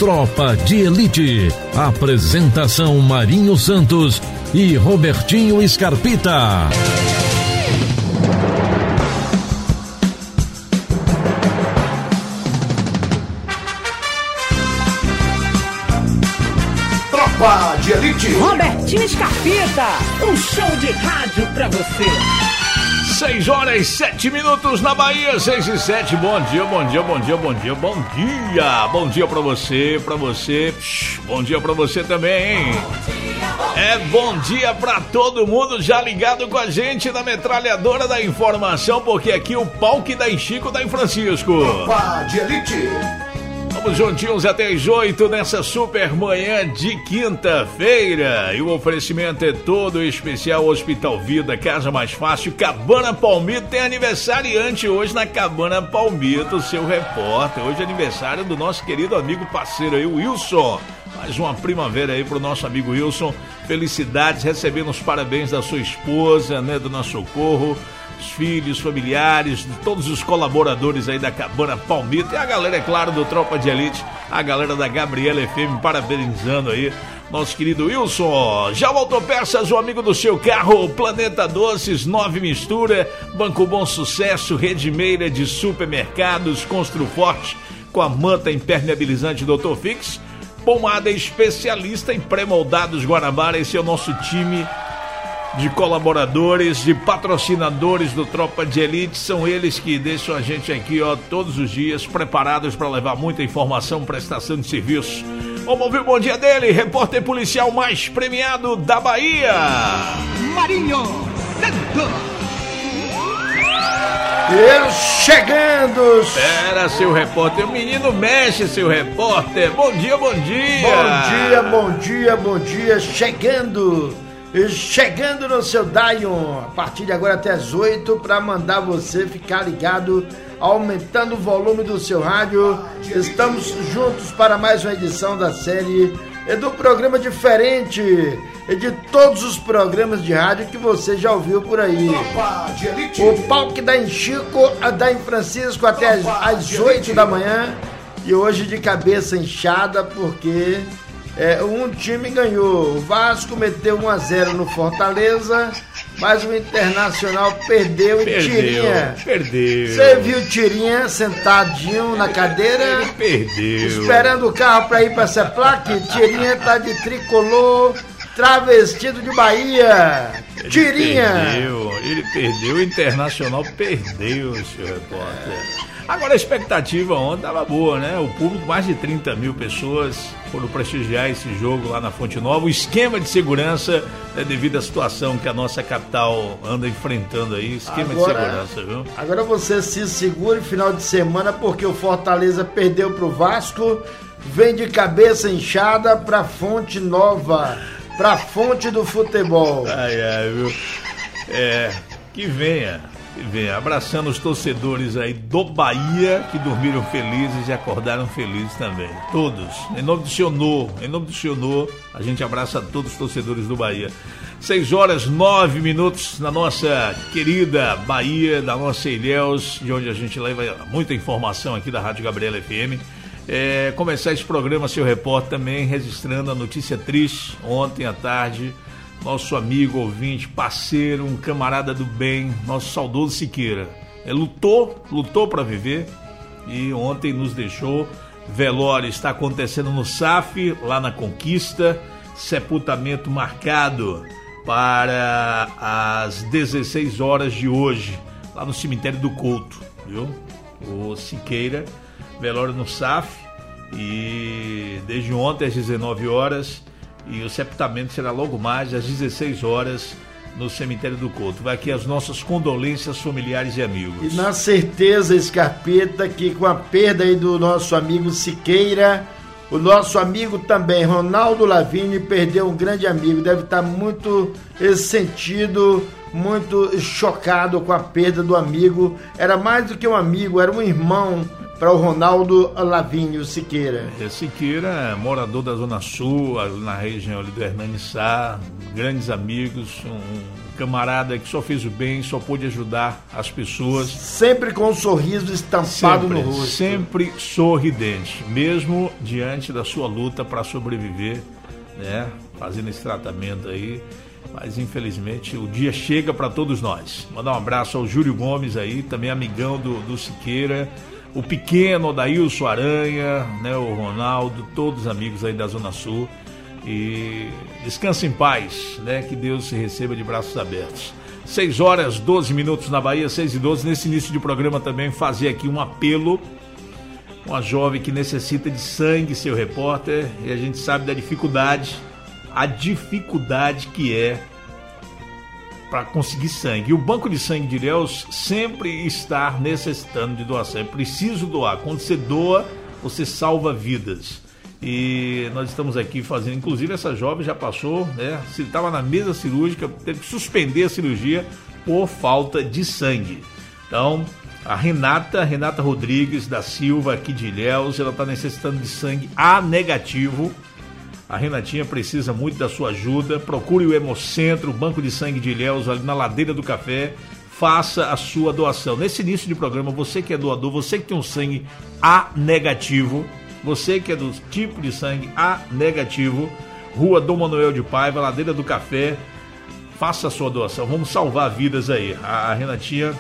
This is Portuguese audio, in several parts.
Tropa de Elite. Apresentação Marinho Santos e Robertinho Scarpita. Tropa de Elite. Robertinho Scarpita, um show de rádio pra você. 6 horas 7 minutos na Bahia, 6 e 7. Bom dia, bom dia, bom dia, bom dia, bom dia. Bom dia pra você, bom dia pra você também, hein? É bom dia pra todo mundo já ligado com a gente na metralhadora da informação, porque aqui o pau que dá em Chico dá em Francisco. Tropa de Elite. Vamos juntinhos até as 8 nessa super manhã de quinta-feira. E o oferecimento é todo especial Hospital Vida, Casa Mais Fácil, Cabana Palmito. Tem aniversariante hoje na Cabana Palmito, seu repórter. Hoje é aniversário do nosso querido amigo parceiro aí, o Wilson. Mais uma primavera aí pro nosso amigo Wilson. Felicidades, recebendo os parabéns da sua esposa, né, Dona Socorro. Filhos, familiares, de todos os colaboradores aí da Cabana Palmito e a galera, é claro, do Tropa de Elite, a galera da Gabriela FM, parabenizando aí nosso querido Wilson. Já o Autopeças, o amigo do seu carro, Planeta Doces, 9 Mistura, Banco Bom Sucesso, Rede Meira de Supermercados, Construforte, com a manta impermeabilizante Dr. Fix, pomada especialista em pré-moldados Guanabara. Esse é o nosso time de colaboradores, de patrocinadores do Tropa de Elite. São eles que deixam a gente aqui, ó, todos os dias preparados para levar muita informação, prestação de serviço. Vamos ouvir o bom dia dele, repórter policial mais premiado da Bahia, Marinho Santos. Eu chegando. Espera, seu repórter, o menino mexe, seu repórter. Bom dia, bom dia. Bom dia, bom dia, bom dia. Chegando no seu Dion, a partir de agora até as 8, para mandar você ficar ligado, aumentando o volume do seu rádio. Estamos juntos para mais uma edição da série do programa diferente e de todos os programas de rádio que você já ouviu por aí. O pau que dá em Chico, dá em Francisco até às 8 da manhã. E hoje de cabeça inchada porque um time ganhou. O Vasco meteu 1-0 no Fortaleza, mas o Internacional perdeu e Tirinha. Perdeu. Você viu o Tirinha sentadinho na cadeira? Ele perdeu. Esperando o carro para ir para essa placa. Tirinha tá de tricolor, travestido de Bahia. Tirinha. Ele perdeu, o Internacional perdeu, seu repórter. Agora a expectativa ontem estava boa, né? O público, mais de 30 mil pessoas foram prestigiar esse jogo lá na Fonte Nova. O esquema de segurança, né, devido à situação que a nossa capital anda enfrentando aí, esquema de segurança, viu? Agora você se segure final de semana, porque o Fortaleza perdeu pro Vasco, vem de cabeça inchada pra Fonte Nova, pra fonte do futebol. Ai, viu? Que venha, abraçando os torcedores aí do Bahia, que dormiram felizes e acordaram felizes também. Todos, em nome do Senhor, a gente abraça todos os torcedores do Bahia. 6 horas 9 minutos na nossa querida Bahia, da nossa Ilhéus, de onde a gente leva muita informação aqui da Rádio Gabriela FM. Começar esse programa, seu repórter, também registrando a notícia triste ontem à tarde. Nosso amigo, ouvinte, parceiro, um camarada do bem, nosso saudoso Siqueira. Lutou para viver e ontem nos deixou. Velório está acontecendo no SAF, lá na Conquista. Sepultamento marcado para as 16 horas de hoje, lá no cemitério do Couto, viu? O Siqueira, velório no SAF, e desde ontem às 19 horas. E o sepultamento será logo mais às 16 horas no cemitério do Couto. Vai aqui as nossas condolências familiares e amigos. E na certeza, Scarpeta, que com a perda aí do nosso amigo Siqueira, o nosso amigo também, Ronaldo Lavigne, perdeu um grande amigo. Deve estar muito sentido, muito chocado com a perda do amigo. Era mais do que um amigo, era um irmão para o Ronaldo Lavínio Siqueira. Siqueira, morador da Zona Sul, na região ali do Hernani Sá, grandes amigos, um camarada que só fez o bem, só pôde ajudar as pessoas. Sempre com um sorriso estampado no rosto. Sempre sorridente, mesmo diante da sua luta para sobreviver, né? Fazendo esse tratamento aí. Mas infelizmente o dia chega para todos nós. Mandar um abraço ao Júlio Gomes aí, também amigão do Siqueira, o pequeno Odailson Aranha, né? O Ronaldo, todos os amigos aí da Zona Sul. E descanse em paz, né? Que Deus se receba de braços abertos. 6h12 na Bahia, 6h12. Nesse início de programa também fazer aqui um apelo. Uma jovem que necessita de sangue, seu repórter, e a gente sabe da dificuldade, a dificuldade que é para conseguir sangue. E o Banco de Sangue de Ilhéus sempre está necessitando de doação. É preciso doar. Quando você doa, você salva vidas. E nós estamos aqui fazendo, inclusive essa jovem já passou, né? Se estava na mesa cirúrgica, teve que suspender a cirurgia por falta de sangue. Então, a Renata Rodrigues da Silva, aqui de Ilhéus, ela está necessitando de sangue A negativo. A Renatinha precisa muito da sua ajuda. Procure o Hemocentro, o Banco de Sangue de Ilhéus, ali na Ladeira do Café. Faça a sua doação. Nesse início de programa, você que é doador, você que tem um sangue A negativo, você que é do tipo de sangue A negativo, Rua Dom Manuel de Paiva, Ladeira do Café, faça a sua doação. Vamos salvar vidas aí. A Renatinha,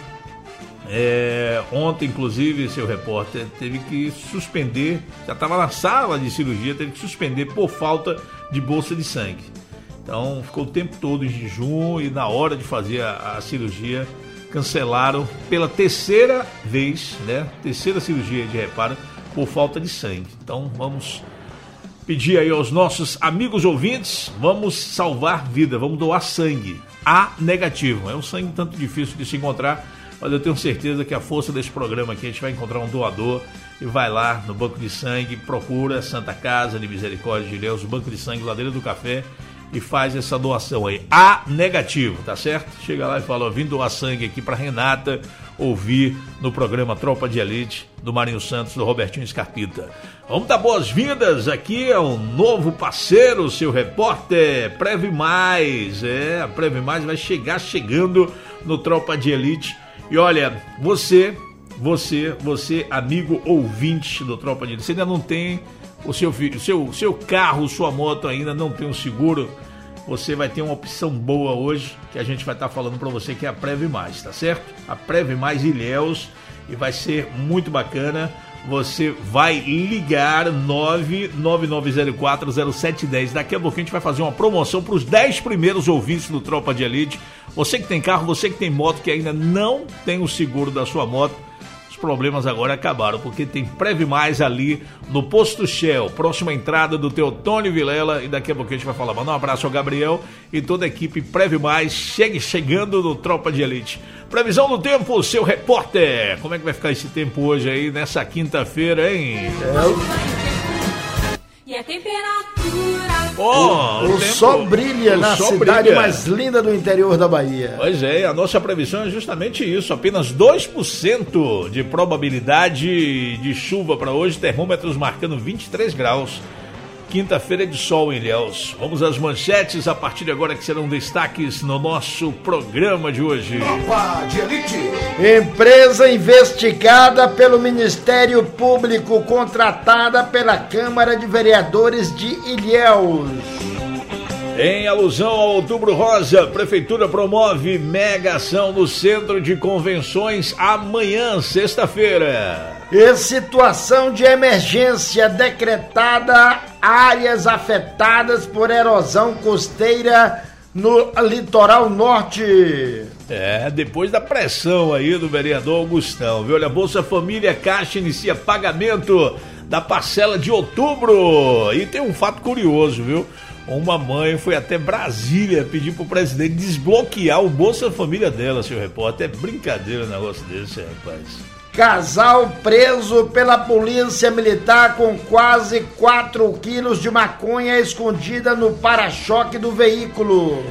ontem, inclusive, seu repórter, teve que suspender, já estava na sala de cirurgia, teve que suspender por falta de bolsa de sangue. Então, ficou o tempo todo em jejum e na hora de fazer a cirurgia, cancelaram pela terceira vez, né? Terceira cirurgia de reparo, por falta de sangue. Então vamos pedir aí aos nossos amigos ouvintes, vamos salvar vida, vamos doar sangue A negativo. É um sangue tanto difícil de se encontrar, mas eu tenho certeza que a força desse programa aqui, a gente vai encontrar um doador e vai lá no Banco de Sangue, procura Santa Casa de Misericórdia de Ilhéus, o Banco de Sangue, Ladeira do Café, e faz essa doação aí, A negativo, tá certo? Chega lá e fala, vim doar sangue aqui pra Renata ouvir no programa Tropa de Elite do Marinho Santos, do Robertinho Scarpita. Vamos dar boas-vindas aqui ao novo parceiro, seu repórter, Preve Mais. A Preve Mais vai chegando no Tropa de Elite. E olha, você, amigo ouvinte do Tropa de Elite, você ainda não tem o seu carro, sua moto ainda não tem um seguro, você vai ter uma opção boa hoje, que a gente vai estar falando para você, que é a Preve Mais, tá certo? A Preve Mais Ilhéus, e vai ser muito bacana. Você vai ligar 999040710. Daqui a pouco a gente vai fazer uma promoção para os 10 primeiros ouvintes do Tropa de Elite. Você que tem carro, você que tem moto, que ainda não tem o seguro da sua moto, os problemas agora acabaram, porque tem Preve Mais ali no Posto Shell, próxima entrada do Teotônio Vilela, e daqui a pouco a gente vai falar. Manda um abraço ao Gabriel e toda a equipe Preve Mais, chegando no Tropa de Elite. Previsão do tempo, seu repórter, como é que vai ficar esse tempo hoje aí, nessa quinta-feira, hein? E a temperatura... O sol brilha na cidade mais linda do interior da Bahia. Pois é, a nossa previsão é justamente isso, apenas 2% de probabilidade de chuva para hoje, termômetros marcando 23 graus. Quinta-feira de sol em Ilhéus. Vamos às manchetes a partir de agora, que serão destaques no nosso programa de hoje. Tropa de Elite. Empresa investigada pelo Ministério Público, contratada pela Câmara de Vereadores de Ilhéus. Em alusão ao Outubro Rosa, a Prefeitura promove mega ação no Centro de Convenções amanhã, sexta-feira. E situação de emergência decretada, áreas afetadas por erosão costeira no litoral norte. Depois da pressão aí do vereador Augustão, viu? Olha, Bolsa Família, Caixa inicia pagamento da parcela de outubro. E tem um fato curioso, viu? Uma mãe foi até Brasília pedir pro presidente desbloquear o Bolsa Família dela, seu repórter. É brincadeira um negócio desse, rapaz. Casal preso pela polícia militar com quase 4 quilos de maconha escondida no para-choque do veículo.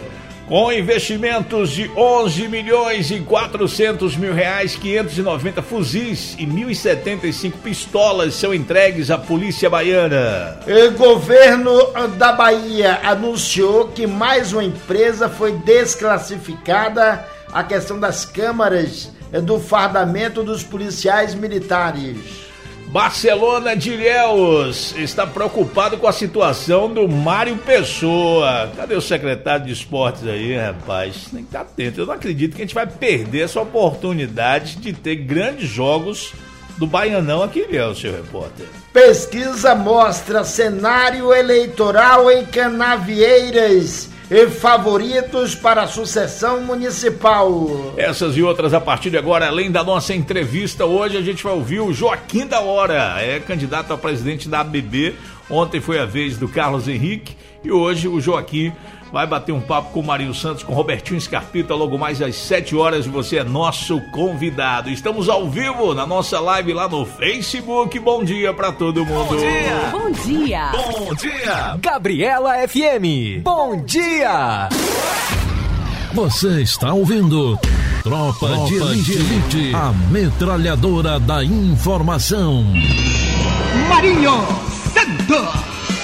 Com investimentos de 11 milhões e 400 mil reais, 590 fuzis e 1.075 pistolas são entregues à Polícia Baiana. O governo da Bahia anunciou que mais uma empresa foi desclassificada, a questão das câmaras do fardamento dos policiais militares. Barcelona de Ilhéus está preocupado com a situação do Mário Pessoa. Cadê o secretário de esportes aí, rapaz? Tem que estar atento. Eu não acredito que a gente vai perder essa oportunidade de ter grandes jogos do Baianão aqui em Ilhéus, seu repórter. Pesquisa mostra cenário eleitoral em Canavieiras e favoritos para a sucessão municipal. Essas e outras a partir de agora. Além da nossa entrevista hoje, a gente vai ouvir o Joaquim da Hora, é candidato a presidente da ABB. Ontem foi a vez do Carlos Henrique e hoje o Joaquim vai bater um papo com o Marinho Santos, com o Robertinho Scarpita, logo mais às 7 horas, e você é nosso convidado. Estamos ao vivo na nossa live lá no Facebook. Bom dia pra todo mundo. Bom dia. Bom dia. Bom dia. Gabriela FM. Bom dia. Você está ouvindo Tropa de Elite, a metralhadora da informação. Marinho Santos.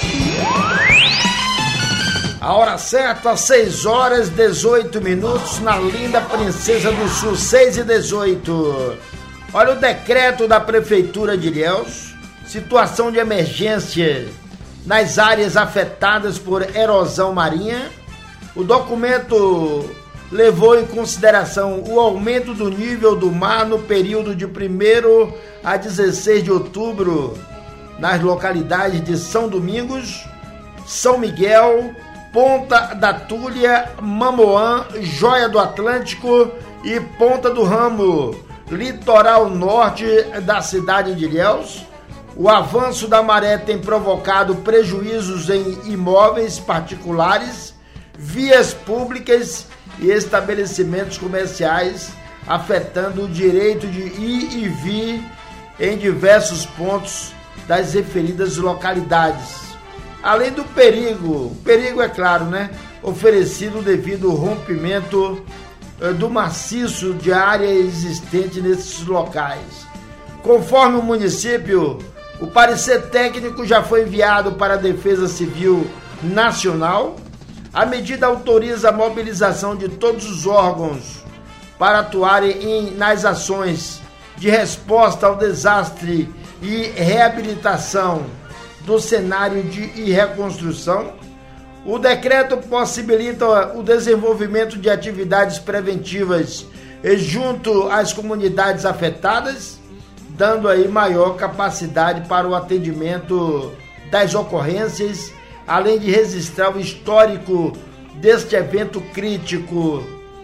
A hora certa, 6 horas 18 minutos, na linda Princesa do Sul, 6h18. Olha o decreto da Prefeitura de Ilhéus, situação de emergência nas áreas afetadas por erosão marinha. O documento levou em consideração o aumento do nível do mar no período de 1º a 16 de outubro, nas localidades de São Domingos, São Miguel, Ponta da Túlia, Mamoã, Joia do Atlântico e Ponta do Ramo, litoral norte da cidade de Ilhéus. O avanço da maré tem provocado prejuízos em imóveis particulares, vias públicas e estabelecimentos comerciais, afetando o direito de ir e vir em diversos pontos das referidas localidades. Além do perigo é claro, né, oferecido devido ao rompimento do maciço de área existente nesses locais. Conforme o município, o parecer técnico já foi enviado para a Defesa Civil Nacional. A medida autoriza a mobilização de todos os órgãos para atuarem nas ações de resposta ao desastre e reabilitação do cenário de reconstrução. O decreto possibilita o desenvolvimento de atividades preventivas junto às comunidades afetadas, dando aí maior capacidade para o atendimento das ocorrências, além de registrar o histórico deste evento crítico.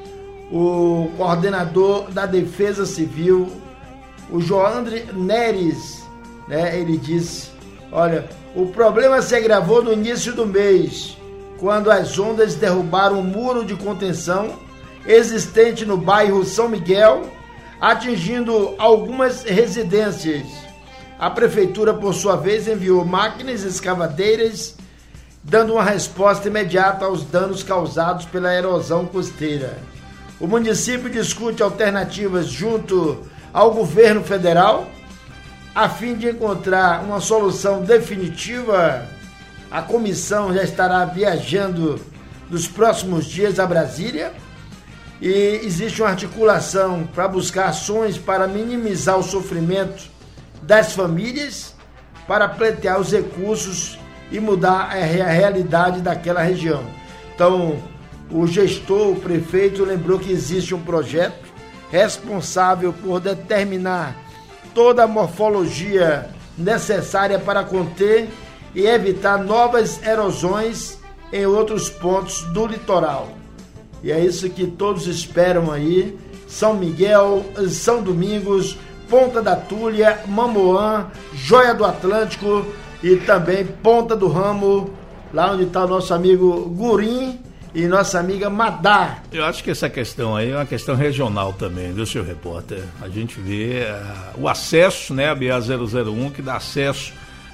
O coordenador da Defesa Civil, o Joandre Neres, né, ele disse: olha, o problema se agravou no início do mês, quando as ondas derrubaram o muro de contenção existente no bairro São Miguel, atingindo algumas residências. A prefeitura, por sua vez, enviou máquinas escavadeiras, dando uma resposta imediata aos danos causados pela erosão costeira. O município discute alternativas junto ao governo federal, a fim de encontrar uma solução definitiva. A comissão já estará viajando nos próximos dias a Brasília e existe uma articulação para buscar ações para minimizar o sofrimento das famílias, para pleitear os recursos e mudar a realidade daquela região. Então, o gestor, o prefeito, lembrou que existe um projeto responsável por determinar toda a morfologia necessária para conter e evitar novas erosões em outros pontos do litoral. E é isso que todos esperam aí. São Miguel, São Domingos, Ponta da Túlia, Mamoã, Joia do Atlântico e também Ponta do Ramo, lá onde está o nosso amigo Gurim e nossa amiga Madá. Eu acho que essa questão aí é uma questão regional também, viu, senhor repórter? A gente vê o acesso, né, a BA-001, que dá acesso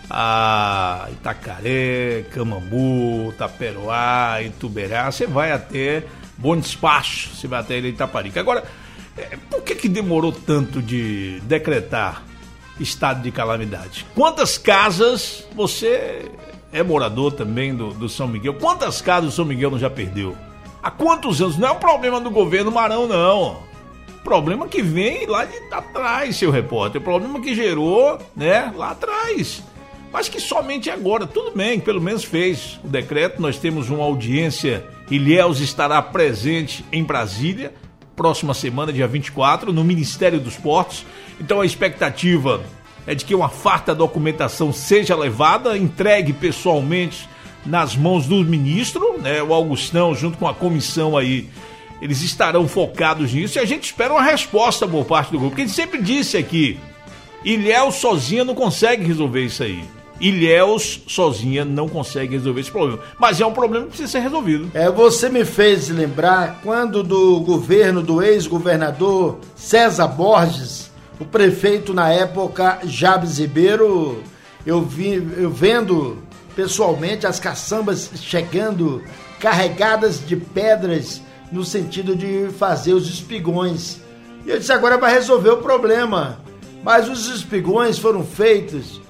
a Itacaré, Camambu, Taperoá, Ituberá. Você vai até Bom Despacho, você vai até ele em Itaparica. Agora, por que demorou tanto de decretar estado de calamidade? Quantas casas, você é morador também do São Miguel, quantas casas o São Miguel não já perdeu? Há quantos anos? Não é um problema do governo Marão, não. Problema que vem lá de atrás, seu repórter. Problema que gerou, né, lá atrás. Mas que somente agora, tudo bem, pelo menos fez o decreto. Nós temos uma audiência, Ilhéus estará presente em Brasília, próxima semana, dia 24, no Ministério dos Portos. Então a expectativa é de que uma farta documentação seja levada, entregue pessoalmente nas mãos do ministro, né, o Augustão, junto com a comissão aí. Eles estarão focados nisso e a gente espera uma resposta por parte do grupo. Porque a gente sempre disse aqui, Ilhéus sozinha não consegue resolver isso aí. Ilhéus sozinha não consegue resolver esse problema. Mas é um problema que precisa ser resolvido. Você me fez lembrar quando do governo do ex-governador César Borges, o prefeito na época, Jabes Ribeiro, eu vendo pessoalmente as caçambas chegando carregadas de pedras no sentido de fazer os espigões. E eu disse, agora vai resolver o problema. Mas os espigões foram feitos,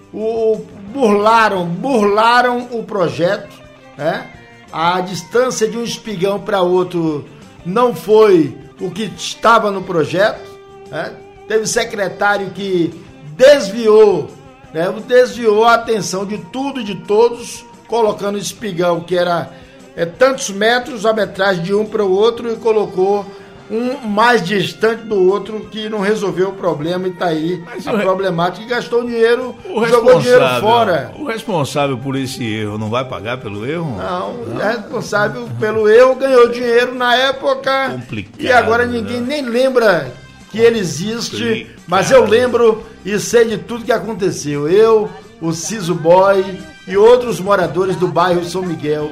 burlaram o projeto, né? A distância de um espigão para outro não foi o que estava no projeto, né? Teve secretário que desviou a atenção de tudo e de todos, colocando o espigão que era tantos metros a metragem de um para o outro e colocou um mais distante do outro, que não resolveu o problema e tá aí problemática, e gastou dinheiro, jogou dinheiro fora. O responsável por esse erro não vai pagar pelo erro? Não. O responsável pelo erro ganhou dinheiro na época. Complicado, e agora ninguém nem lembra que ele existe, mas eu lembro e sei de tudo que aconteceu. Eu, o Ciso Boy e outros moradores do bairro São Miguel.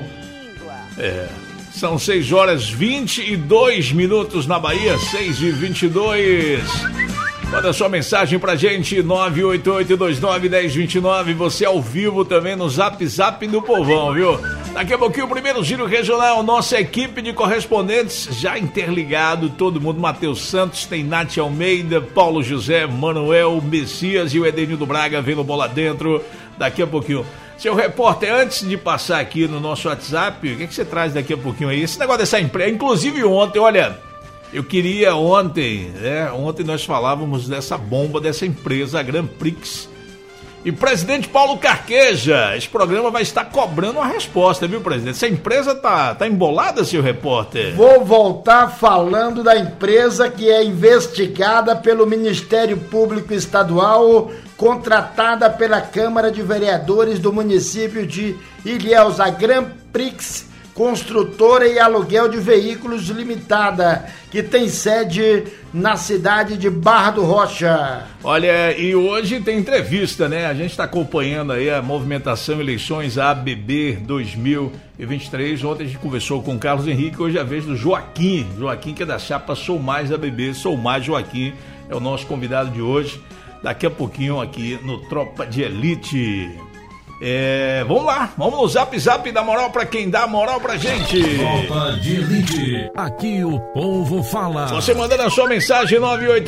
São 6h22 na Bahia, 6h22. Manda sua mensagem pra gente, 988291029. Você ao vivo também no Zap do Povão, viu? Daqui a pouquinho o primeiro giro regional. Nossa equipe de correspondentes já interligado, todo mundo. Matheus Santos, tem Nath Almeida, Paulo José, Manuel Messias e o Edenildo Braga vem no Bola Dentro. Daqui a pouquinho. Seu repórter, antes de passar aqui no nosso WhatsApp, o que você traz daqui a pouquinho aí? Esse negócio dessa empresa, inclusive ontem, olha, eu queria ontem nós falávamos dessa bomba, dessa empresa, a Grand Prix. E presidente Paulo Carqueja, esse programa vai estar cobrando uma resposta, viu, presidente? Essa empresa tá embolada, seu repórter? Vou voltar falando da empresa que é investigada pelo Ministério Público Estadual, contratada pela Câmara de Vereadores do município de Ilhéus, a Grand Prix Construtora e Aluguel de Veículos Limitada, que tem sede na cidade de Barra do Rocha. Olha, e hoje tem entrevista, né? A gente está acompanhando aí a movimentação eleições ABB 2023. Ontem a gente conversou com o Carlos Henrique, hoje é a vez do Joaquim, que é da chapa Sou Mais ABB, Sou Mais Joaquim, é o nosso convidado de hoje. Daqui a pouquinho aqui no Tropa de Elite. Vamos lá, vamos no Zap dar moral pra quem dá moral pra gente. Tropa de Elite, aqui o povo fala. Você mandando a sua mensagem,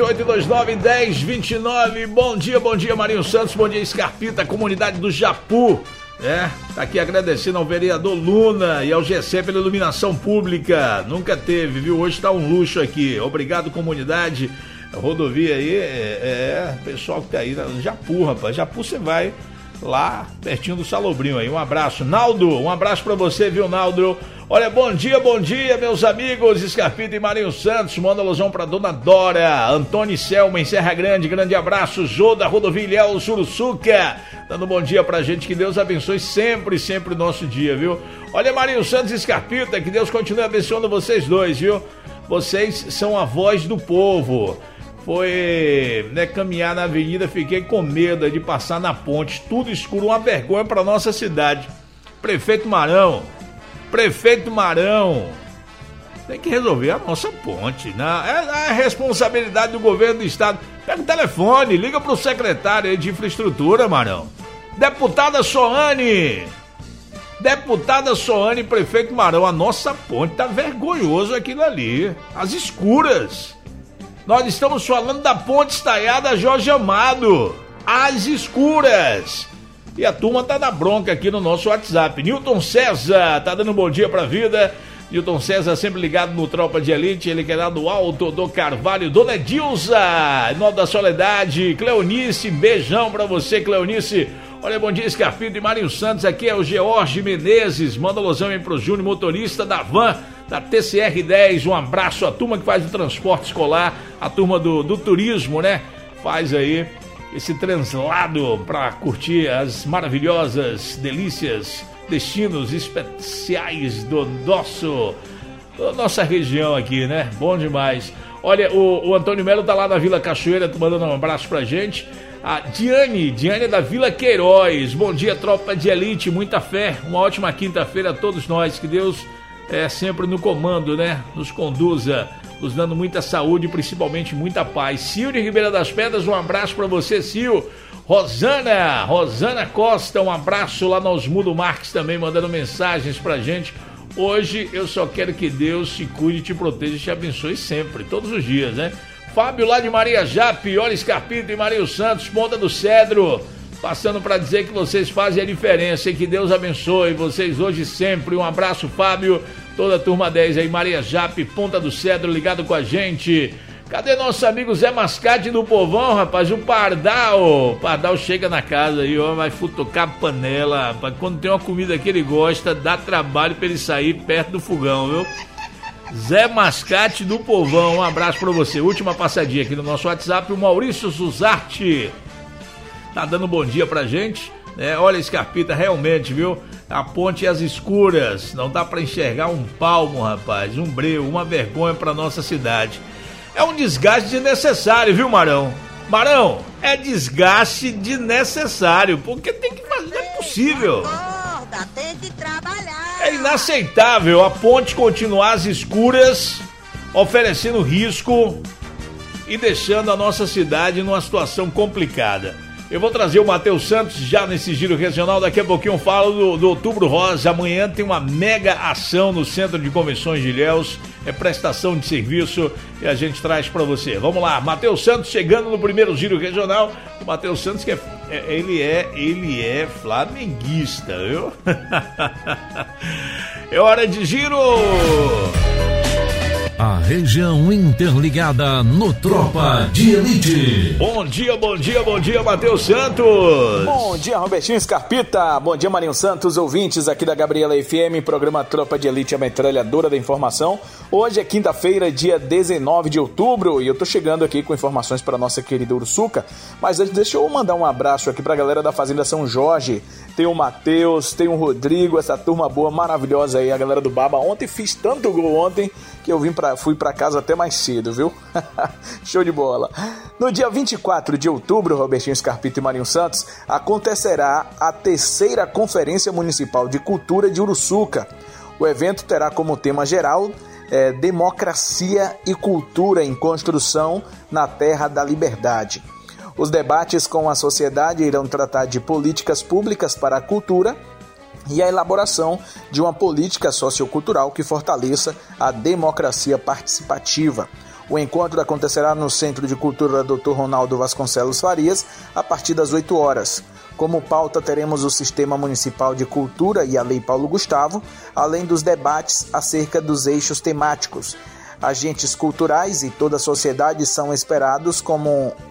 988291029. Bom dia Marinho Santos, bom dia Scarpita, comunidade do Japu. Tá aqui agradecendo ao vereador Luna e ao GC pela iluminação pública. Nunca teve, viu? Hoje tá um luxo aqui. Obrigado, comunidade. A rodovia aí, pessoal que tá aí no Japu, rapaz. Japu você vai lá pertinho do Salobrinho aí. Um abraço, Naldo, um abraço pra você, viu, Naldo? Olha, bom dia, meus amigos, Scarpita e Marinho Santos. Manda alusão pra Dona Dora, Antônio e Selma em Serra Grande, grande abraço. Jô da rodovia Ilhéus, Suruçuca, dando bom dia pra gente, que Deus abençoe sempre o nosso dia, viu? Olha, Marinho Santos e Scarpita, que Deus continue abençoando vocês dois, viu? Vocês são a voz do povo. Foi, caminhar na avenida, fiquei com medo de passar na ponte, tudo escuro, uma vergonha pra nossa cidade. Prefeito Marão, tem que resolver a nossa ponte, né? É a responsabilidade do governo do estado. Pega o telefone, liga pro secretário de infraestrutura, Marão. Deputada Soane, Deputada Soane, prefeito Marão, a nossa ponte tá vergonhoso aquilo ali. As escuras. Nós estamos falando da ponte estaiada Jorge Amado. As escuras. E a turma tá na bronca aqui no nosso WhatsApp. Newton César tá dando um bom dia pra vida. Newton César sempre ligado no Tropa de Elite, ele que é lá do Alto do Carvalho. Dona Edilza, Nova da Soledade. Cleonice, beijão pra você, Cleonice. Olha, bom dia, Scarpito e Marinho Santos. Aqui é o George Menezes. Manda alusão aí pro Júnior, motorista da van da TCR-10. Um abraço à turma que faz o transporte escolar, a turma do turismo, né? Faz aí esse translado para curtir as maravilhosas delícias, destinos especiais da nossa região aqui, né? Bom demais. Olha, o Antônio Melo tá lá na Vila Cachoeira, mandando um abraço pra gente. A Diane da Vila Queiroz. Bom dia, Tropa de Elite, muita fé, uma ótima quinta-feira a todos nós, que Deus sempre no comando, né? Nos conduza, nos dando muita saúde e principalmente muita paz. Sil de Ribeira das Pedras, um abraço pra você, Sil. Rosana Costa, um abraço lá no Osmundo Marques também, mandando mensagens pra gente. Hoje eu só quero que Deus te cuide, te proteja e te abençoe sempre, todos os dias, né? Fábio lá de Maria Jape, olha Scarpito e Marinho Santos, Ponta do Cedro, passando para dizer que vocês fazem a diferença e que Deus abençoe vocês hoje e sempre. Um abraço, Fábio, toda a turma 10 aí, Maria Jape, Ponta do Cedro, ligado com a gente. Cadê nosso amigo Zé Mascate do Povão, rapaz? O Pardal. O Pardal chega na casa aí, ó, vai futocar a panela, rapaz. Quando tem uma comida que ele gosta, dá trabalho pra ele sair perto do fogão, viu? Zé Mascate do Povão, um abraço pra você. Última passadinha aqui no nosso WhatsApp, o Maurício Suzarte tá dando bom dia pra gente, né? Olha, Scarpita, realmente, viu? A ponte e as escuras, não dá pra enxergar um palmo, rapaz, um breu, uma vergonha pra nossa cidade. É um desgaste desnecessário, viu, Marão? Marão, é desgaste desnecessário, porque tem que fazer, não é possível. Tem que trabalhar. É inaceitável a ponte continuar às escuras, oferecendo risco e deixando a nossa cidade numa situação complicada. Eu vou trazer o Matheus Santos já nesse giro regional, daqui a pouquinho eu falo do Outubro Rosa. Amanhã tem uma mega ação no Centro de Convenções de Ilhéus, é prestação de serviço e a gente traz para você. Vamos lá, Matheus Santos chegando no primeiro giro regional. O Matheus Santos que ele é flamenguista, viu? É hora de giro! A região interligada no Tropa de Elite. Bom dia, Matheus Santos. Bom dia, Robertinho Scarpita. Bom dia, Marinho Santos, ouvintes aqui da Gabriela FM, programa Tropa de Elite, a metralhadora da informação. Hoje é quinta-feira, dia 19 de outubro, e eu tô chegando aqui com informações para nossa querida Uruçuca. Mas antes, deixa eu mandar um abraço aqui pra galera da Fazenda São Jorge. Tem o Matheus, tem o Rodrigo, essa turma boa, maravilhosa aí, a galera do Baba. Ontem fiz tanto gol ontem que eu fui pra casa até mais cedo, viu? Show de bola. No dia 24 de outubro, Robertinho Scarpito e Marinho Santos, acontecerá a terceira Conferência Municipal de Cultura de Uruçuca. O evento terá como tema geral Democracia e Cultura em Construção na Terra da Liberdade. Os debates com a sociedade irão tratar de políticas públicas para a cultura e a elaboração de uma política sociocultural que fortaleça a democracia participativa. O encontro acontecerá no Centro de Cultura Dr. Ronaldo Vasconcelos Farias, a partir das 8 horas. Como pauta, teremos o Sistema Municipal de Cultura e a Lei Paulo Gustavo, além dos debates acerca dos eixos temáticos. Agentes culturais e toda a sociedade são esperados com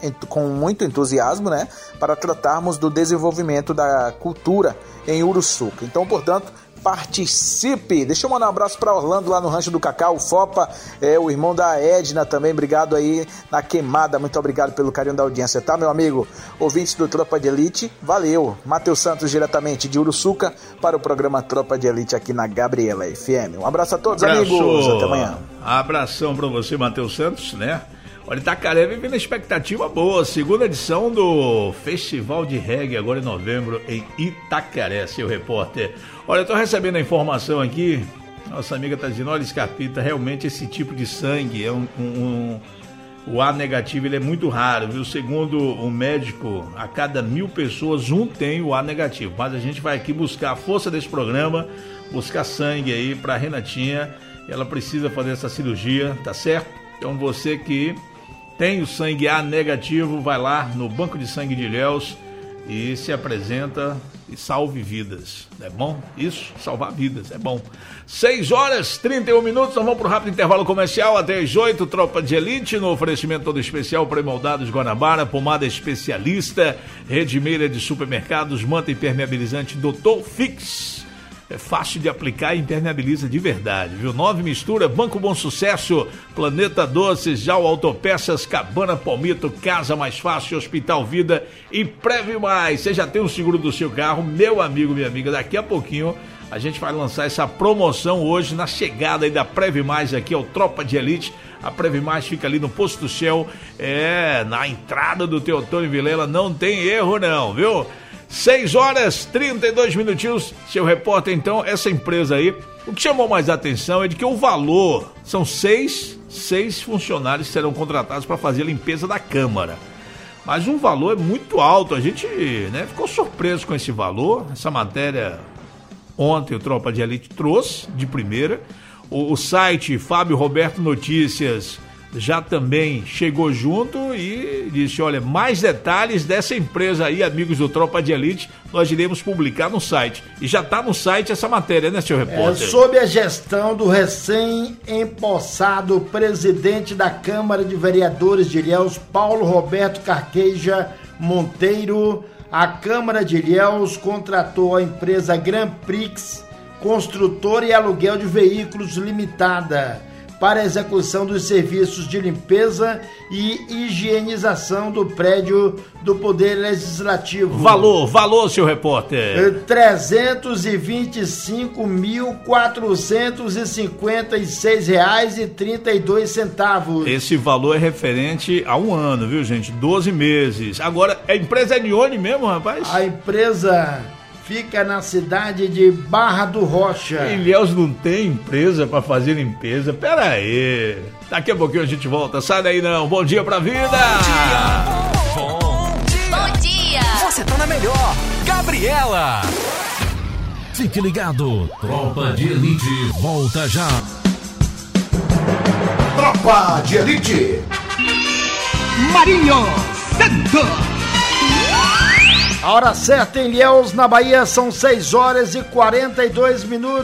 muito entusiasmo, né, para tratarmos do desenvolvimento da cultura em Uruçuca. Então, portanto, participe! Deixa eu mandar um abraço para Orlando lá no Rancho do Cacau, o Fopa, o irmão da Edna também, obrigado aí na queimada, muito obrigado pelo carinho da audiência, tá, meu amigo? Ouvintes do Tropa de Elite, valeu! Matheus Santos diretamente de Uruçuca para o programa Tropa de Elite aqui na Gabriela FM. Um abraço a todos, amigos, até amanhã. Abração para você, Matheus Santos, né? Olha, Itacaré vivendo expectativa boa, segunda edição do Festival de Reggae, agora em novembro, em Itacaré, seu repórter. Olha, eu tô recebendo a informação aqui, nossa amiga tá dizendo, olha, Scarpita, realmente esse tipo de sangue é um o A negativo ele é muito raro, viu? Segundo um médico, a cada 1.000 pessoas, um tem o A negativo. Mas a gente vai aqui buscar a força desse programa, buscar sangue aí pra Renatinha. Ela precisa fazer essa cirurgia, tá certo? Então você que tem o sangue A negativo, vai lá no Banco de Sangue de Ilhéus e se apresenta e salve vidas, é bom? Isso, salvar vidas, é bom. 6h31, nós vamos para o rápido intervalo comercial, até as 8, Tropa de Elite, no oferecimento todo especial, pré-moldados Guanabara, pomada especialista, Redmeira de supermercados, manta impermeabilizante Dr. Fix. É fácil de aplicar e impermeabiliza de verdade, viu? 9 Mistura, Banco Bom Sucesso, Planeta Doces, Jau Autopeças, Cabana Palmito, Casa Mais Fácil, Hospital Vida e Preve Mais. Você já tem um seguro do seu carro, meu amigo, minha amiga, daqui a pouquinho a gente vai lançar essa promoção hoje na chegada aí da Preve Mais aqui ao Tropa de Elite. A Preve Mais fica ali no Posto do Shell, na entrada do Teotônio Vilela, não tem erro não, viu? 6h32, seu repórter, então, essa empresa aí, o que chamou mais a atenção é de que o valor, são seis funcionários que serão contratados para fazer a limpeza da Câmara. Mas um valor é muito alto, a gente ficou surpreso com esse valor, essa matéria ontem o Tropa de Elite trouxe, de primeira, o site Fábio Roberto Notícias já também chegou junto e disse, olha, mais detalhes dessa empresa aí, amigos do Tropa de Elite, nós iremos publicar no site. E já está no site essa matéria, né, senhor repórter? Sob a gestão do recém-empossado presidente da Câmara de Vereadores de Ilhéus, Paulo Roberto Carqueja Monteiro, a Câmara de Ilhéus contratou a empresa Grand Prix, construtora e aluguel de veículos limitada, para a execução dos serviços de limpeza e higienização do prédio do Poder Legislativo. Valor, seu repórter. R$325.456,32. Esse valor é referente a um ano, viu, gente? 12 meses. Agora, a empresa é de onde mesmo, rapaz? A empresa fica na cidade de Barra do Rocha. Ilhéus não tem empresa pra fazer limpeza? Pera aí. Daqui a pouquinho a gente volta. Sai daí não. Bom dia pra vida. Bom dia. Você tá na melhor. Gabriela. Fique ligado. Tropa de Elite volta já. Tropa de Elite. Marinho Santos. A hora certa em Ilhéus, na Bahia, são 6h42,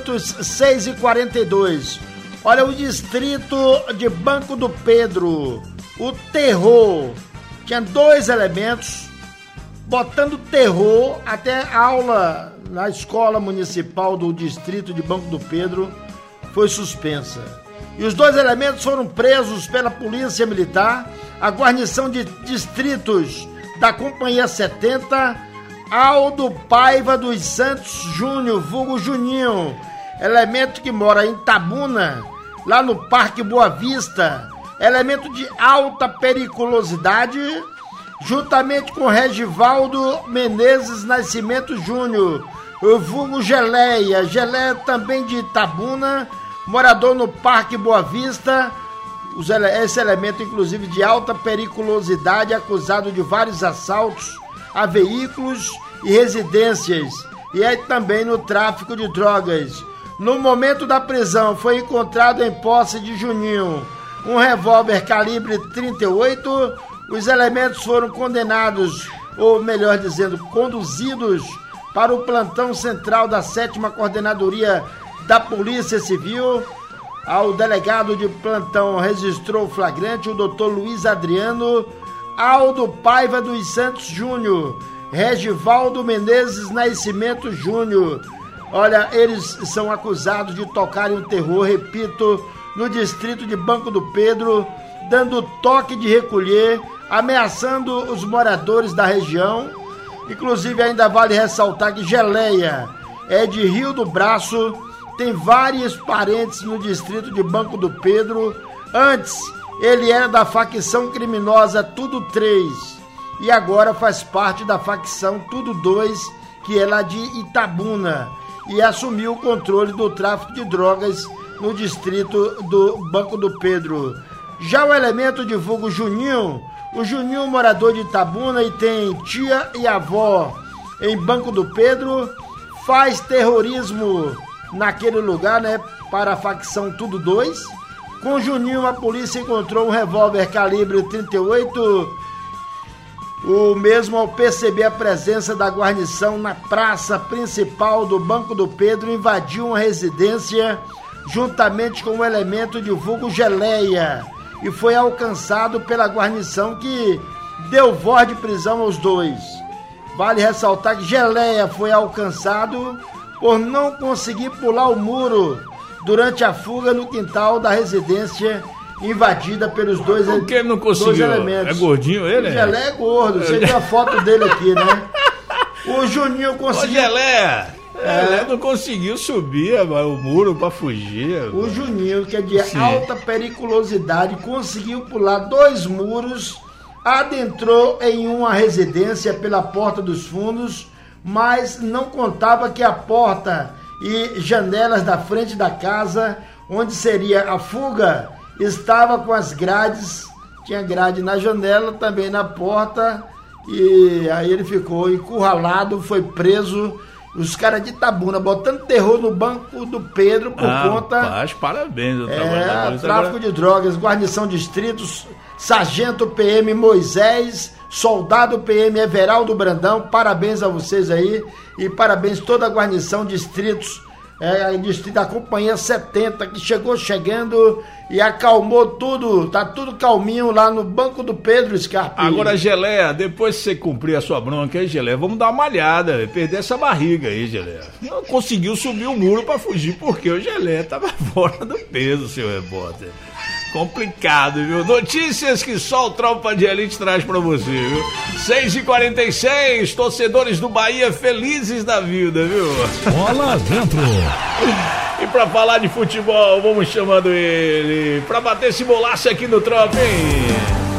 6h42. Olha, o distrito de Banco do Pedro, o terror, tinha 2 elementos, botando terror, até aula na escola municipal do distrito de Banco do Pedro foi suspensa. E os 2 elementos foram presos pela Polícia Militar, a guarnição de distritos da Companhia 70, Aldo Paiva dos Santos Júnior, vulgo Juninho, elemento que mora em Itabuna, lá no Parque Boa Vista, elemento de alta periculosidade, juntamente com Regivaldo Menezes Nascimento Júnior, vulgo Geleia também de Itabuna, morador no Parque Boa Vista. Esse elemento, inclusive, de alta periculosidade, acusado de vários assaltos a veículos e residências, e aí também no tráfico de drogas. No momento da prisão, foi encontrado em posse de Juninho um revólver calibre 38. Os elementos foram condenados, ou melhor dizendo, conduzidos para o plantão central da 7ª Coordenadoria da Polícia Civil. Ao delegado de plantão registrou o flagrante o Dr. Luiz Adriano, Aldo Paiva dos Santos Júnior, Regivaldo Menezes Nascimento Júnior. Olha, eles são acusados de tocarem o terror, repito, no distrito de Banco do Pedro, dando toque de recolher, ameaçando os moradores da região. Inclusive, ainda vale ressaltar que Geleia é de Rio do Braço, tem vários parentes no distrito de Banco do Pedro. Antes, ele era da facção criminosa Tudo 3 e agora faz parte da facção Tudo 2, que é lá de Itabuna, e assumiu o controle do tráfico de drogas no distrito do Banco do Pedro. Já o elemento de vulgo Juninho, o Juninho, morador de Itabuna e tem tia e avó em Banco do Pedro, faz terrorismo naquele lugar, né, para a facção Tudo 2. Com Juninho, a polícia encontrou um revólver calibre 38, o mesmo ao perceber a presença da guarnição na praça principal do Banco do Pedro, invadiu uma residência juntamente com um elemento de vulgo Geleia e foi alcançado pela guarnição, que deu voz de prisão aos dois. Vale ressaltar que Geleia foi alcançado por não conseguir pular o muro durante a fuga no quintal da residência invadida pelos dois elementos. Por que ele não conseguiu? É gordinho ele? O Geleia é gordo, você viu a foto dele aqui, né? O Juninho conseguiu... Ô, Geleia! Ele não conseguiu subir o muro pra fugir. O Juninho, que é de alta periculosidade, conseguiu pular 2 muros, adentrou em uma residência pela porta dos fundos, mas não contava que a porta e janelas da frente da casa, onde seria a fuga, estava com as grades, tinha grade na janela, também na porta, e aí ele ficou encurralado, foi preso. Os caras de Itabuna botando terror no Banco do Pedro por conta... Parabéns. Tráfico de drogas, guarnição distritos, sargento PM Moisés, soldado PM Everaldo Brandão, parabéns a vocês aí, e parabéns toda a guarnição distritos, distrito da Companhia 70, que chegando e acalmou tudo, tá tudo calminho lá no Banco do Pedro, Scarpim. Agora, Geleia, depois que você cumprir a sua bronca aí, Geleia, vamos dar uma malhada, perder essa barriga aí, Geleia. Não conseguiu subir o muro pra fugir, porque o Geleia tava fora do peso, seu repórter. Complicado, viu? Notícias que só o Tropa de Elite traz pra você, viu? 6h46, torcedores do Bahia felizes da vida, viu? Bola dentro. E pra falar de futebol, vamos chamando ele pra bater esse bolaço aqui no Tropa, hein?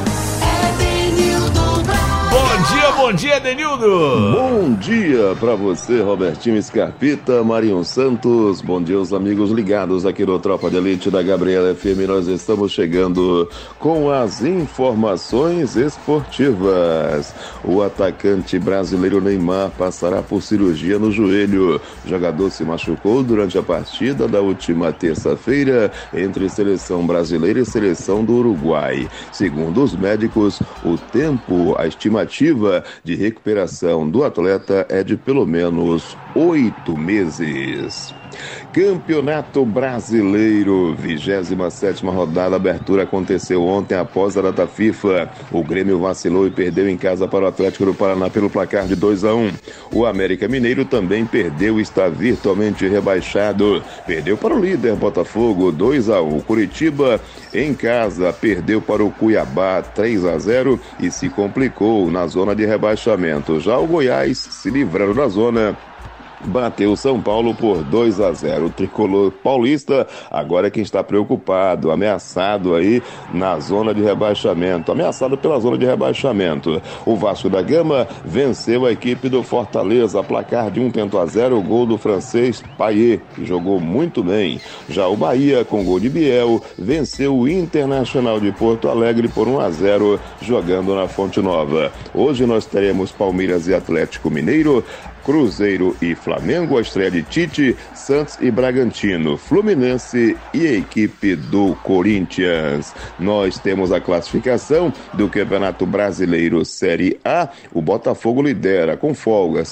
Bom dia, Denildo. Bom dia pra você, Robertinho Scarpita, Marinho Santos. Bom dia aos amigos ligados aqui no Tropa de Elite da Gabriela FM. Nós estamos chegando com as informações esportivas. O atacante brasileiro Neymar passará por cirurgia no joelho. O jogador se machucou durante a partida da última terça-feira entre seleção brasileira e seleção do Uruguai. Segundo os médicos, a estimativa de recuperação do atleta é de pelo menos 8 meses. Campeonato Brasileiro, 27ª rodada, abertura aconteceu ontem após a data FIFA. O Grêmio vacilou e perdeu em casa para o Atlético do Paraná pelo placar de 2-1. O América Mineiro também perdeu e está virtualmente rebaixado. Perdeu para o líder Botafogo, 2-1. Curitiba em casa perdeu para o Cuiabá, 3-0 e se complicou na zona de rebaixamento. Já o Goiás, se livrando da zona, bateu o São Paulo por 2-0. O tricolor paulista agora é quem está preocupado, ameaçado aí na zona de rebaixamento, ameaçado pela zona de rebaixamento. O Vasco da Gama venceu a equipe do Fortaleza, placar de 1-0, gol do francês Payet, que jogou muito bem. Já o Bahia, com gol de Biel, venceu o Internacional de Porto Alegre por 1-0, jogando na Fonte Nova. Hoje nós teremos Palmeiras e Atlético Mineiro, Cruzeiro e Flamengo, a estreia de Tite, Santos e Bragantino, Fluminense e a equipe do Corinthians. Nós temos a classificação do Campeonato Brasileiro Série A. O Botafogo lidera com folga,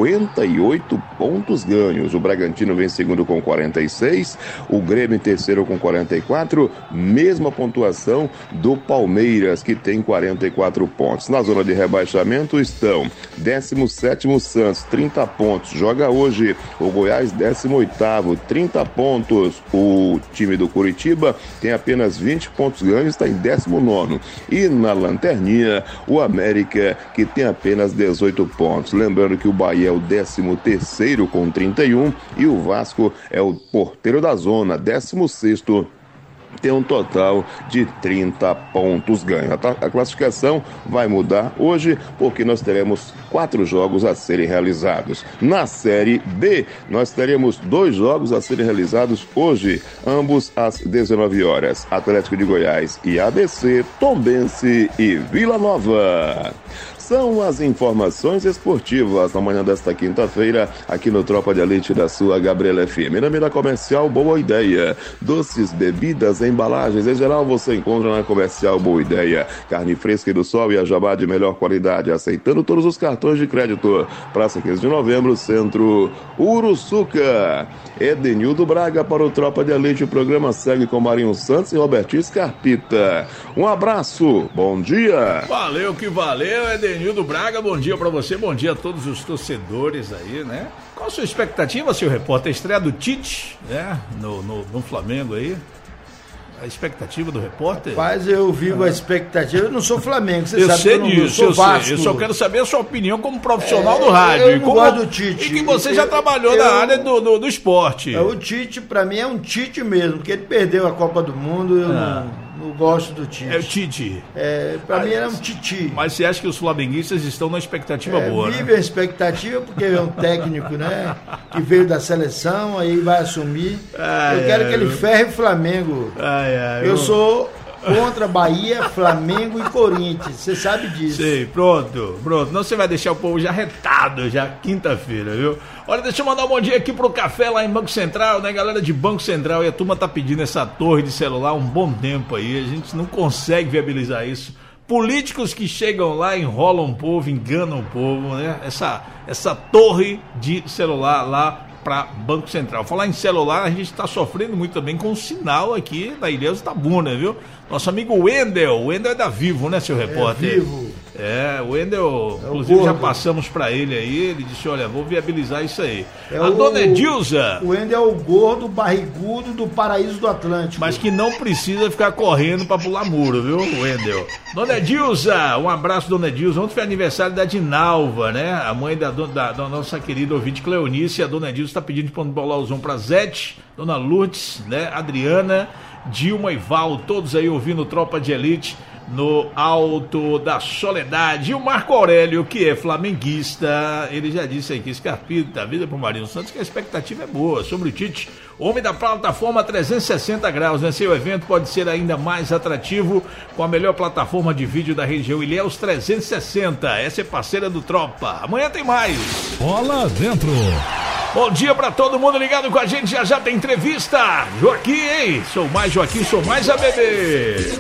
58 pontos ganhos. O Bragantino vem segundo com 46, o Grêmio em terceiro com 44, mesma pontuação do Palmeiras, que tem 44 pontos. Na zona de rebaixamento estão 17º Santos, 30 pontos, joga hoje. O Goiás, 18º, 30 pontos. O time do Curitiba tem apenas 20 pontos ganhos, está em 19º. E na lanterninha, o América, que tem apenas 18 pontos. Lembrando que o Bahia é o 13º com 31 e o Vasco é o porteiro da zona, 16º tem um total de 30 pontos ganhos. A classificação vai mudar hoje porque nós teremos 4 jogos a serem realizados. Na Série B, nós teremos 2 jogos a serem realizados hoje, ambos às 19 horas. Atlético de Goiás e ABC, Tombense e Vila Nova. São as informações esportivas na manhã desta quinta-feira, aqui no Tropa de Elite da sua Gabriela FM. Na mira comercial Boa Ideia. Doces, bebidas, embalagens, em geral você encontra na comercial Boa Ideia. Carne fresca e do sol e a jabá de melhor qualidade, aceitando todos os cartões de crédito. Praça 15 de Novembro, Centro Uruçuca. Edenildo Braga para o Tropa de Elite. O programa segue com Marinho Santos e Robertinho Scarpita. Um abraço, bom dia. Valeu que valeu, Edenildo Braga, bom dia pra você, bom dia a todos os torcedores aí, né? Qual a sua expectativa, seu repórter? A estreia do Tite, né? No Flamengo aí. A expectativa do repórter? Rapaz, eu vivo a expectativa. Eu não sou Flamengo, você sabe. Eu sei disso, eu sei. Eu só quero saber a sua opinião como profissional do rádio. Eu não gosto do Tite. E que você já trabalhou na área do esporte. O Tite, pra mim, é um Tite mesmo, porque ele perdeu a Copa do Mundo. Eu não gosto do Tite. É o Tite. Pra mim, era um Titi. Mas você acha que os flamenguistas estão na expectativa boa, vive né? a expectativa, porque é um técnico, né? Que veio da seleção, aí vai assumir. Eu quero que ele ferre o Flamengo. Eu sou contra Bahia, Flamengo e Corinthians. Você sabe disso. Sei, pronto. Não, você vai deixar o povo já retado, já quinta-feira, viu? Olha, deixa eu mandar um bom dia aqui pro café lá em Banco Central, né, galera de Banco Central. E a turma tá pedindo essa torre de celular há um bom tempo aí. A gente não consegue viabilizar isso. Políticos que chegam lá, enrolam o povo, enganam o povo, né? Essa torre de celular lá para Banco Central. Falar em celular, a gente está sofrendo muito também com o sinal aqui da Ilhéus Itabuna, viu? Nosso amigo Wendel é da Vivo, né, seu repórter? Vivo. O Wendel, inclusive já passamos para ele aí, ele disse, olha, vou viabilizar isso aí. Dona Edilza. O Wendel é o gordo, barrigudo do Paraíso do Atlântico. Mas que não precisa ficar correndo para pular muro, viu, Wendel? Dona Edilza, um abraço, Dona Edilza. Ontem foi aniversário da Dinalva, né? A mãe da nossa querida ouvinte Cleonice. A Dona Edilza está pedindo para bolar o som para Zete, Dona Lourdes, né? Adriana, Dilma e Val, todos aí ouvindo Tropa de Elite no Alto da Soledade. E o Marco Aurélio, que é flamenguista, ele já disse aí que Scarpita, vida pro Marinho Santos, que a expectativa é boa sobre o Tite, homem da plataforma 360 graus, né? Seu evento pode ser ainda mais atrativo com a melhor plataforma de vídeo da região, Ilhéus 360. Essa é parceira do Tropa. Amanhã tem mais. Bola dentro. Bom dia pra todo mundo ligado com a gente, já tem entrevista. Joaquim, hein? Sou mais Joaquim, sou mais a bebê.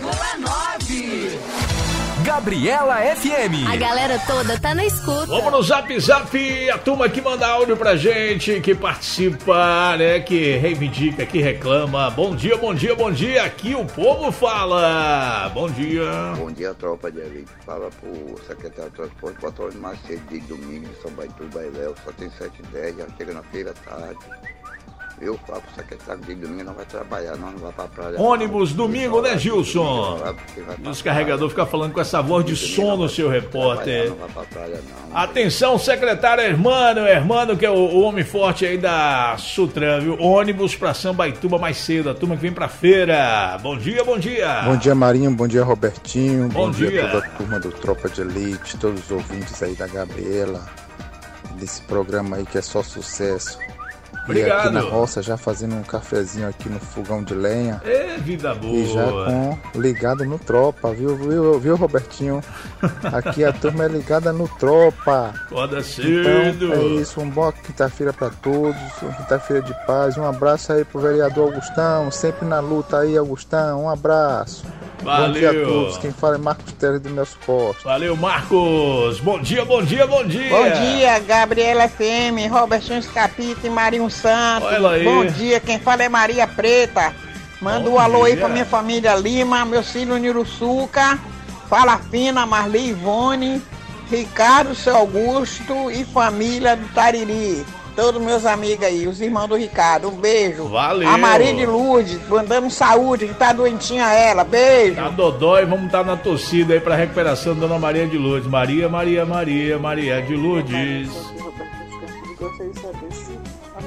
Gabriela FM. A galera toda tá na escuta. Vamos no Zap, a turma que manda áudio pra gente, que participa, né, que reivindica, que reclama. Bom dia, aqui o povo fala. Bom dia. Bom dia, Tropa de Elite. Fala pro secretário de Transporte, Patrônio Macedo, de domingo, de São Baituba, Ilhéus, só tem 7h10, já chega na feira tarde. Eu falo pro secretário de domingo, não vai trabalhar, não vai pra praia. Ônibus, domingo, né, Gilson? O descarregador fica falando com essa voz de sono, seu repórter. Não vai pra praia, não. Atenção, secretário Hermano, que é o homem forte aí da Sutran, viu? Ônibus pra Sambaituba mais cedo, a turma que vem pra feira. Bom dia. Bom dia, Marinho, bom dia, Robertinho. Bom dia a toda a turma do Tropa de Elite, todos os ouvintes aí da Gabriela, desse programa aí que é só sucesso. Obrigado. E aqui na roça, já fazendo um cafezinho aqui no fogão de lenha. Vida boa. E já ligado no Tropa, viu, Robertinho? Aqui a turma é ligada no Tropa. Acorda cedo. Então é isso, uma boa quinta-feira pra todos, uma quinta-feira de paz. Um abraço aí pro vereador Augustão, sempre na luta aí, Augustão, um abraço. Valeu. Bom dia a todos, quem fala é Marcos Teles do Nelson Costa. Valeu, Marcos. Bom dia. Bom dia, Gabriela FM, Robertinho Scarpita e Marinho Santos. Olha aí. Bom dia, quem fala é Maria Preta. Manda um alô aí pra minha família Lima, meu filho Niruçuca, Fala Fina, Marli Ivone, Ricardo, seu Augusto e família do Tariri. Todos meus amigos aí, os irmãos do Ricardo, um beijo. Valeu. A Maria de Lourdes, mandando saúde, que tá doentinha ela, beijo. Tá dodói, vamos estar na torcida aí pra recuperação da Dona Maria de Lourdes. Maria de Lourdes. Gostaria de saber se a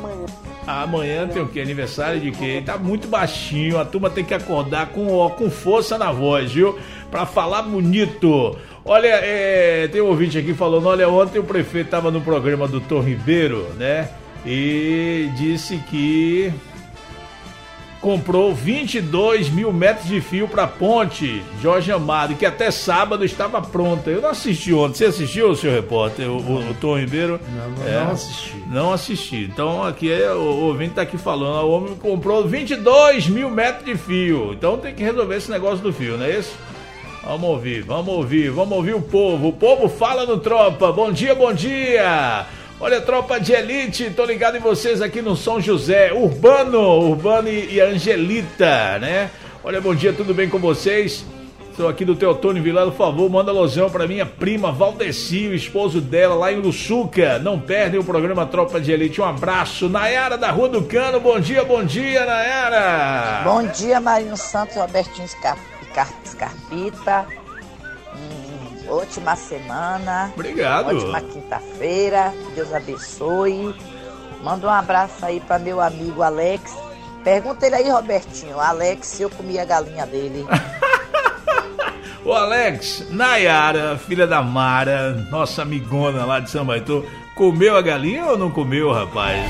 amanhã. Amanhã tem o quê? Aniversário de quê? Tá muito baixinho, a turma tem que acordar com força na voz, viu? Pra falar bonito. Olha, tem um ouvinte aqui falando, olha, ontem o prefeito tava no programa do Tom Ribeiro, né? E disse que comprou 22 mil metros de fio para ponte Jorge Amado, que até sábado estava pronta. Eu não assisti ontem. Você assistiu, seu repórter, o Tom Ribeiro? Não assisti. Não assisti. Então aqui o ouvinte está aqui falando, o homem comprou 22 mil metros de fio. Então tem que resolver esse negócio do fio, não é isso? Vamos ouvir o povo. O povo fala no Tropa. Bom dia, bom dia. Olha, Tropa de Elite, tô ligado em vocês aqui no São José, Urbano e Angelita, né? Olha, bom dia, tudo bem com vocês? Sou aqui do Teotônio Vilar, por favor, manda alusão pra minha prima Valdeci, o esposo dela lá em Luçuca. Não perdem o programa Tropa de Elite, um abraço. Nayara da Rua do Cano, bom dia, Nayara. Bom dia, Marinho Santos, Robertinho Scarpita. Ótima semana. Obrigado. Ótima quinta-feira. Deus abençoe. Manda um abraço aí para meu amigo Alex. Pergunta ele aí, Robertinho. Alex, se eu comi a galinha dele. O Alex, Nayara, filha da Mara, nossa amigona lá de São Baitô, comeu a galinha ou não comeu, rapaz?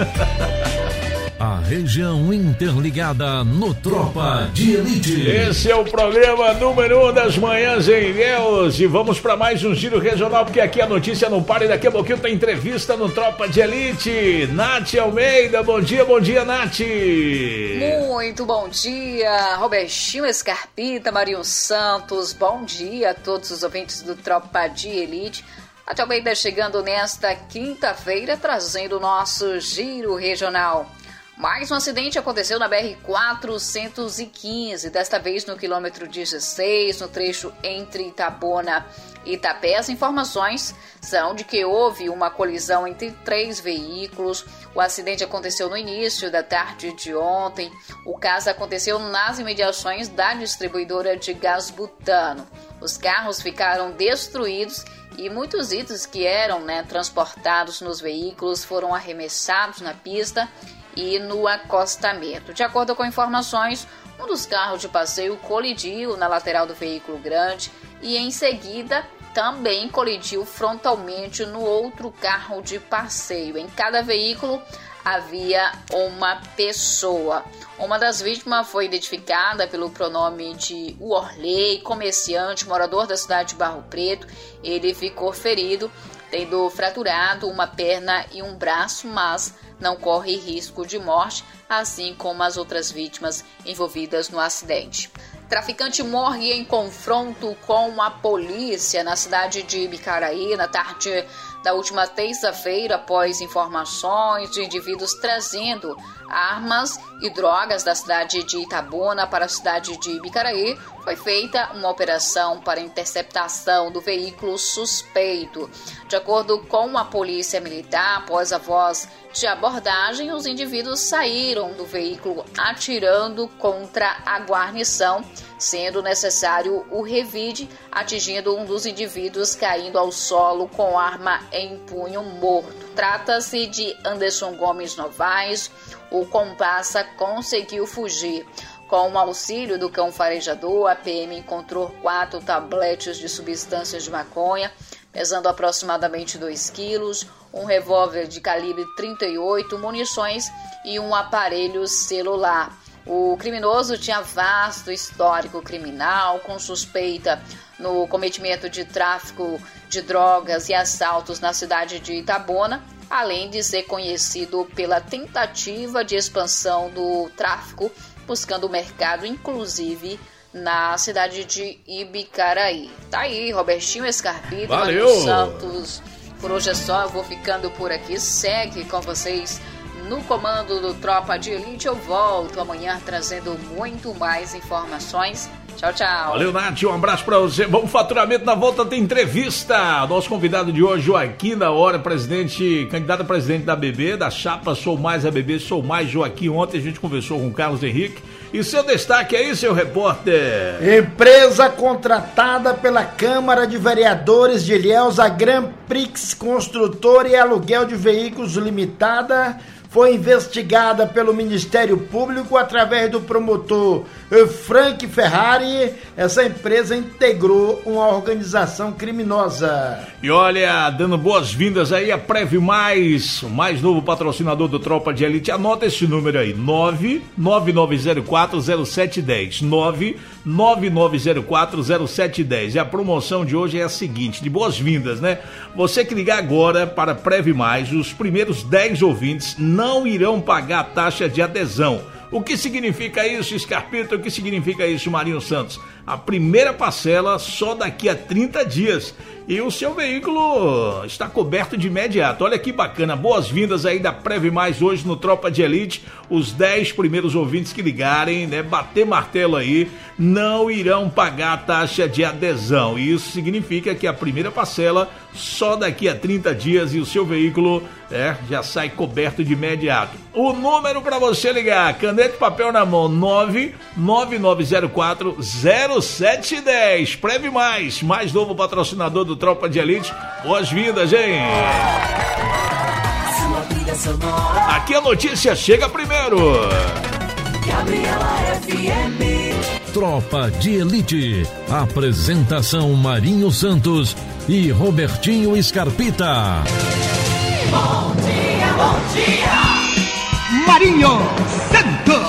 A região interligada no Tropa de Elite. Esse é o programa número 1 das manhãs em Ilhéus. E vamos para mais um giro regional, porque aqui a notícia não para e daqui a pouquinho tem entrevista no Tropa de Elite. Nath Almeida, bom dia, Nath. Muito bom dia, Robertinho Scarpita, Marinho Santos, bom dia a todos os ouvintes do Tropa de Elite. Nath Almeida chegando nesta quinta-feira, trazendo o nosso giro regional. Mais um acidente aconteceu na BR-415, desta vez no quilômetro 16, no trecho entre Itabuna e Itapé. As informações são de que houve uma colisão entre 3 veículos. O acidente aconteceu no início da tarde de ontem. O caso aconteceu nas imediações da distribuidora de gás butano. Os carros ficaram destruídos e muitos itens que eram transportados nos veículos foram arremessados na pista e no acostamento. De acordo com informações, um dos carros de passeio colidiu na lateral do veículo grande e em seguida também colidiu frontalmente no outro carro de passeio. Em cada veículo havia uma pessoa. Uma das vítimas foi identificada pelo pronome de Worley, comerciante, morador da cidade de Barro Preto. Ele ficou ferido, tendo fraturado uma perna e um braço, mas não corre risco de morte, assim como as outras vítimas envolvidas no acidente. Traficante morre em confronto com a polícia na cidade de Ibicaraí na tarde da última terça-feira, após informações de indivíduos trazendo armas e drogas da cidade de Itabuna para a cidade de Ibicaraí. Foi feita uma operação para interceptação do veículo suspeito. De acordo com a polícia militar, após a voz de abordagem, os indivíduos saíram do veículo atirando contra a guarnição, sendo necessário o revide, atingindo um dos indivíduos caindo ao solo com arma em punho morto. Trata-se de Anderson Gomes Novaes. O comparsa conseguiu fugir. Com o auxílio do cão farejador, a PM encontrou 4 tabletes de substâncias de maconha, pesando aproximadamente 2 quilos, um revólver de calibre 38, munições e um aparelho celular. O criminoso tinha vasto histórico criminal, com suspeita no cometimento de tráfico de drogas e assaltos na cidade de Itabuna, além de ser conhecido pela tentativa de expansão do tráfico, buscando o mercado, inclusive na cidade de Ibicaraí. Tá aí, Robertinho Scarpita, Marinho Santos. Por hoje é só, eu vou ficando por aqui. Segue com vocês no comando do Tropa de Elite. Eu volto amanhã trazendo muito mais informações. Tchau, tchau. Valeu, Nath, um abraço pra você. Vamos faturamento, na volta tem entrevista. Nosso convidado de hoje, Joaquim da Hora, candidato a presidente da ABB, da chapa Sou Mais ABB, Sou Mais Joaquim. Ontem a gente conversou com o Carlos Henrique. E seu destaque aí, seu repórter? Empresa contratada pela Câmara de Vereadores de Ilhéus, a Grand Prix Construtora e Aluguel de Veículos Limitada, foi investigada pelo Ministério Público através do promotor Frank Ferrari. Essa empresa integrou uma organização criminosa. E olha, dando boas-vindas aí a Preve Mais, o mais novo patrocinador do Tropa de Elite. Anota esse número aí, 999040710, 999040710. E a promoção de hoje é a seguinte, de boas-vindas, né? Você que ligar agora para Preve Mais, os primeiros 10 ouvintes não irão pagar a taxa de adesão. O que significa isso, Scarpita? O que significa isso, Marinho Santos? A primeira parcela só daqui a 30 dias. E o seu veículo está coberto de imediato. Olha que bacana. Boas-vindas aí da Preve Mais hoje no Tropa de Elite. Os 10 primeiros ouvintes que ligarem, né, bater martelo aí, não irão pagar a taxa de adesão. E isso significa que a primeira parcela só daqui a 30 dias e o seu veículo já sai coberto de imediato. O número para você ligar, caneta e papel na mão, 999040710. Preve Mais, mais novo patrocinador do Tropa de Elite. Boas-vindas, hein? Aqui a notícia chega primeiro. Gabriela FM. Tropa de Elite. Apresentação Marinho Santos e Robertinho Scarpita. Bom dia, bom dia. Marinho Santos.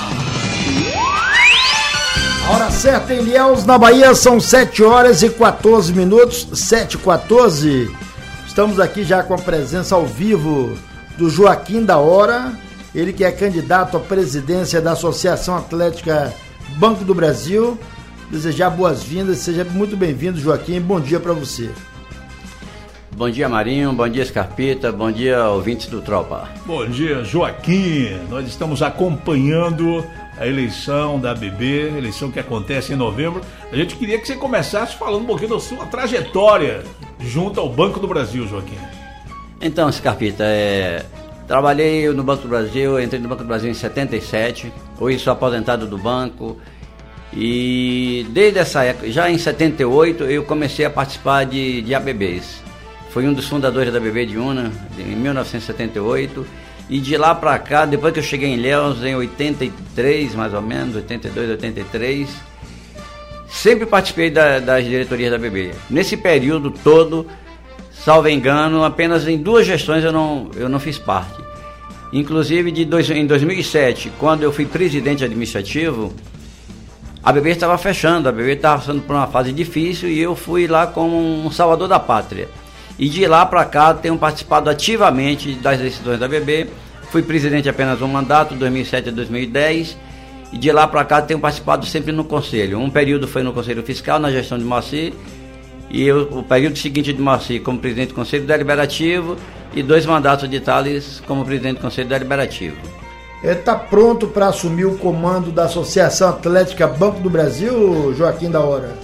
A hora certa em Ilhéus, na Bahia, são 7 horas e 14 minutos, 7h14. Estamos aqui já com a presença ao vivo do Joaquim da Hora, ele que é candidato à presidência da Associação Atlética Banco do Brasil. Desejar boas-vindas, seja muito bem-vindo, Joaquim, bom dia para você. Bom dia, Marinho, bom dia, Scarpita, bom dia, ouvintes do Tropa. Bom dia, Joaquim, nós estamos acompanhando a eleição da ABB, eleição que acontece em novembro. A gente queria que você começasse falando um pouquinho da sua trajetória junto ao Banco do Brasil, Joaquim. Então, Scarpita, trabalhei no Banco do Brasil, entrei no Banco do Brasil em 77, hoje sou aposentado do banco e desde essa época, já em 78, eu comecei a participar de ABBs. Fui um dos fundadores da ABB de Una, em 1978, e de lá para cá, depois que eu cheguei em Ilhéus, em 83, mais ou menos, 82, 83, sempre participei das diretorias da ABB. Nesse período todo, salvo engano, apenas em 2 gestões eu não fiz parte. Inclusive, em 2007, quando eu fui presidente administrativo, a ABB estava fechando, a ABB estava passando por uma fase difícil e eu fui lá como um salvador da pátria. E de lá para cá tenho participado ativamente das decisões da ABB. Fui presidente apenas um mandato, 2007 a 2010. E de lá para cá tenho participado sempre no Conselho. Um período foi no Conselho Fiscal, na gestão de Moacir. E o período seguinte de Moacir como presidente do Conselho Deliberativo. E 2 mandatos de Thales como presidente do Conselho Deliberativo. Ele está pronto para assumir o comando da Associação Atlética Banco do Brasil, Joaquim da Hora?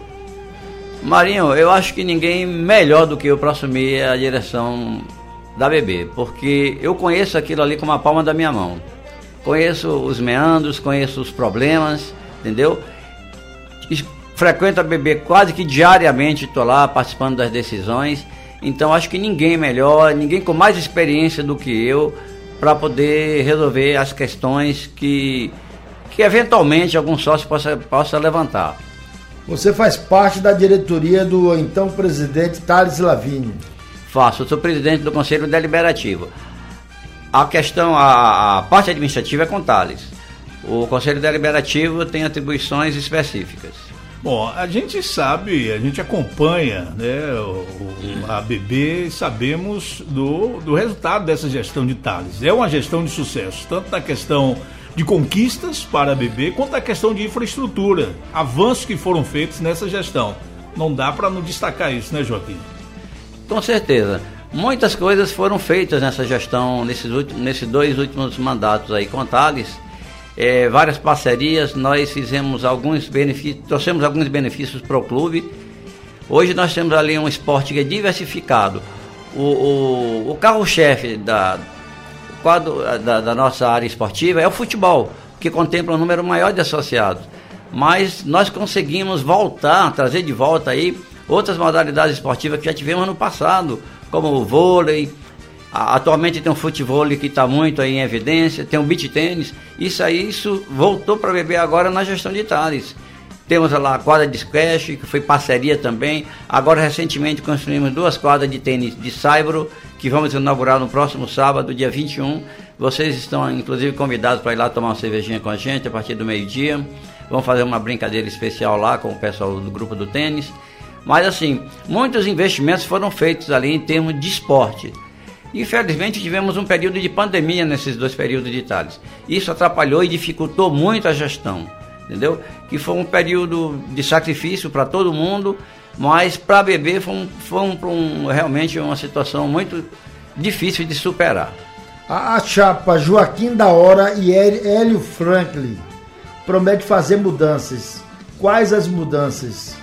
Marinho, eu acho que ninguém melhor do que eu para assumir a direção da ABB, porque eu conheço aquilo ali como a palma da minha mão. Conheço os meandros, conheço os problemas, entendeu? Frequento a ABB quase que diariamente, estou lá participando das decisões, então acho que ninguém melhor, ninguém com mais experiência do que eu para poder resolver as questões que eventualmente algum sócio possa levantar. Você faz parte da diretoria do então presidente Thales Lavigne. Faço, eu sou presidente do Conselho Deliberativo. A questão, a parte administrativa é com Thales. O Conselho Deliberativo tem atribuições específicas. Bom, a gente sabe, a gente acompanha, né, a ABB e sabemos do resultado dessa gestão de Thales. É uma gestão de sucesso, tanto na questão de conquistas para a ABB, quanto a questão de infraestrutura, avanços que foram feitos nessa gestão. Não dá para não destacar isso, né, Joaquim? Com certeza. Muitas coisas foram feitas nessa gestão, nesses 2 últimos mandatos aí com Thales. Várias parcerias, nós fizemos alguns benefícios, trouxemos alguns benefícios para o clube. Hoje nós temos ali um esporte que é diversificado. O carro-chefe da nossa área esportiva é o futebol, que contempla um número maior de associados. Mas nós conseguimos trazer de volta aí outras modalidades esportivas que já tivemos no passado, como o vôlei, Atualmente tem um futebol que está muito aí em evidência, tem o beach tênis. Isso voltou para a BB agora na gestão de Thales. Temos lá a quadra de squash, que foi parceria também. Agora, recentemente, construímos 2 quadras de tênis de saibro, que vamos inaugurar no próximo sábado, dia 21. Vocês estão, inclusive, convidados para ir lá tomar uma cervejinha com a gente a partir do meio-dia. Vamos fazer uma brincadeira especial lá com o pessoal do grupo do tênis. Mas, assim, muitos investimentos foram feitos ali em termos de esporte. Infelizmente, tivemos um período de pandemia nesses 2 períodos de Thales. Isso atrapalhou e dificultou muito a gestão, entendeu? Que foi um período de sacrifício para todo mundo, mas para a BB foi realmente uma situação muito difícil de superar. A chapa Joaquim da Hora e Hélio Franklin promete fazer mudanças. Quais as mudanças?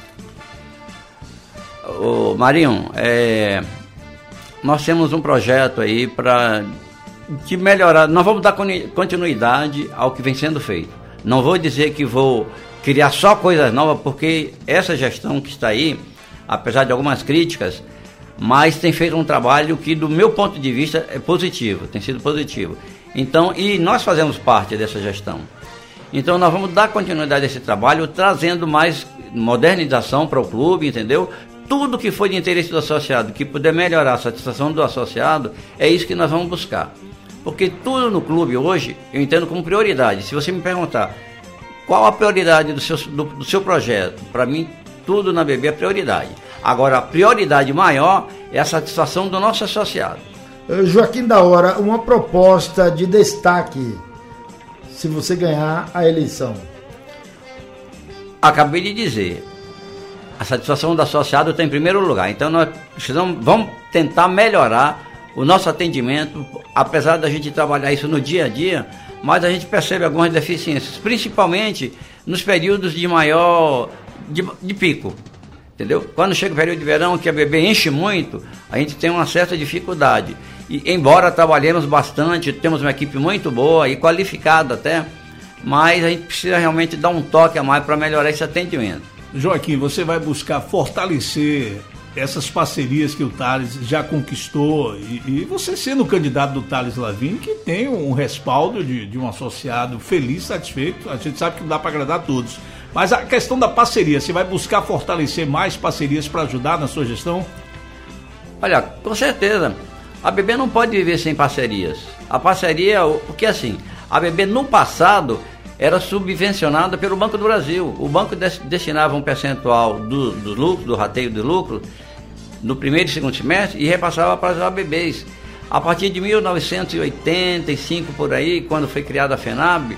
Ô, Marinho, nós temos um projeto aí para melhorar. Nós vamos dar continuidade ao que vem sendo feito. Não vou dizer que vou criar só coisas novas, porque essa gestão que está aí, apesar de algumas críticas, mas tem feito um trabalho que, do meu ponto de vista, é positivo, tem sido positivo. Então, e nós fazemos parte dessa gestão. Então, nós vamos dar continuidade a esse trabalho, trazendo mais modernização para o clube, entendeu? Tudo que for de interesse do associado, que puder melhorar a satisfação do associado, é isso que nós vamos buscar. Porque tudo no clube hoje, eu entendo como prioridade. Se você me perguntar qual a prioridade do seu projeto, para mim, tudo na BB é prioridade. Agora, a prioridade maior é a satisfação do nosso associado. Joaquim da Hora, uma proposta de destaque, se você ganhar a eleição. Acabei de dizer, a satisfação do associado está em primeiro lugar. Então, nós vamos tentar melhorar o nosso atendimento, apesar da gente trabalhar isso no dia a dia, mas a gente percebe algumas deficiências, principalmente nos períodos de maior de pico, entendeu? Quando chega o período de verão, que a BB enche muito, a gente tem uma certa dificuldade. E embora trabalhemos bastante, temos uma equipe muito boa e qualificada até, mas a gente precisa realmente dar um toque a mais para melhorar esse atendimento. Joaquim, você vai buscar fortalecer essas parcerias que o Thales já conquistou e você sendo o candidato do Thales Lavigne, que tem um respaldo de um associado feliz, satisfeito. A gente sabe que não dá para agradar a todos, mas a questão da parceria, você vai buscar fortalecer mais parcerias para ajudar na sua gestão? Olha, com certeza, a BB não pode viver sem parcerias. A parceria, porque assim, a BB no passado era subvencionada pelo Banco do Brasil. O banco destinava um percentual do lucro, do rateio de lucro, no primeiro e segundo semestre, e repassava para as ABBs. A partir de 1985, por aí, quando foi criada a FENAB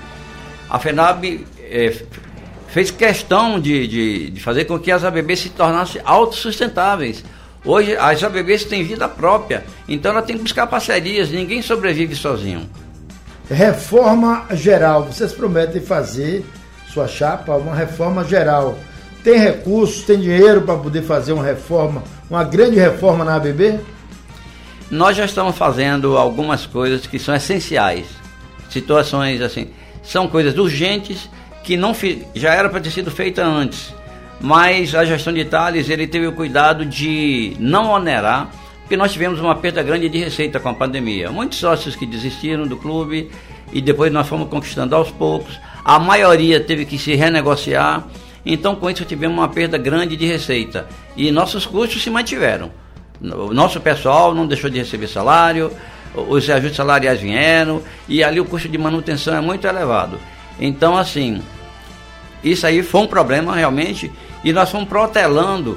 fez questão de fazer com que as ABBs se tornassem autossustentáveis. Hoje, as ABBs têm vida própria, então ela tem que buscar parcerias, ninguém sobrevive sozinho. Reforma geral, vocês prometem fazer, sua chapa, uma reforma geral. Tem recursos, tem dinheiro para poder fazer uma reforma, uma grande reforma na ABB? Nós já estamos fazendo algumas coisas que são essenciais. Situações assim, são coisas urgentes que já era para ter sido feita antes. Mas a gestão de Thales, ele teve o cuidado de não onerar, porque nós tivemos uma perda grande de receita com a pandemia. Muitos sócios que desistiram do clube e depois nós fomos conquistando aos poucos. A maioria teve que se renegociar. Então, com isso, tivemos uma perda grande de receita. E nossos custos se mantiveram. O nosso pessoal não deixou de receber salário, os ajustes salariais vieram e ali o custo de manutenção é muito elevado. Então, assim, isso aí foi um problema realmente e nós fomos protelando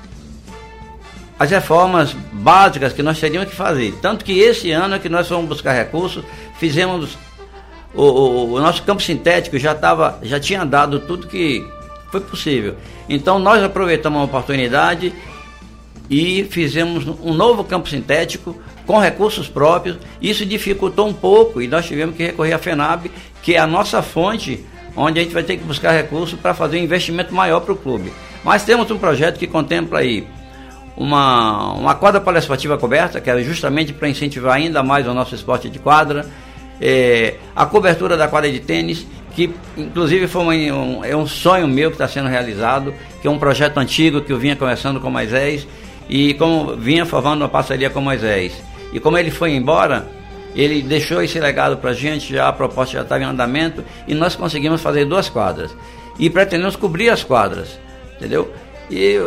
as reformas básicas que nós teríamos que fazer. Tanto que esse ano é que nós fomos buscar recursos, fizemos o nosso campo sintético, já tinha dado tudo que foi possível. Então nós aproveitamos a oportunidade e fizemos um novo campo sintético com recursos próprios. Isso dificultou um pouco e nós tivemos que recorrer à FENAB, que é a nossa fonte, onde a gente vai ter que buscar recursos para fazer um investimento maior para o clube. Mas temos um projeto que contempla aí uma quadra poliesportiva coberta, que é justamente para incentivar ainda mais o nosso esporte de quadra, a cobertura da quadra de tênis, que inclusive é um sonho meu que está sendo realizado, que é um projeto antigo que eu vinha conversando com Moisés e como vinha formando uma parceria com Moisés. E como ele foi embora, ele deixou esse legado para a gente, a proposta já estava em andamento, e nós conseguimos fazer 2 quadras. E pretendemos cobrir as quadras, entendeu? E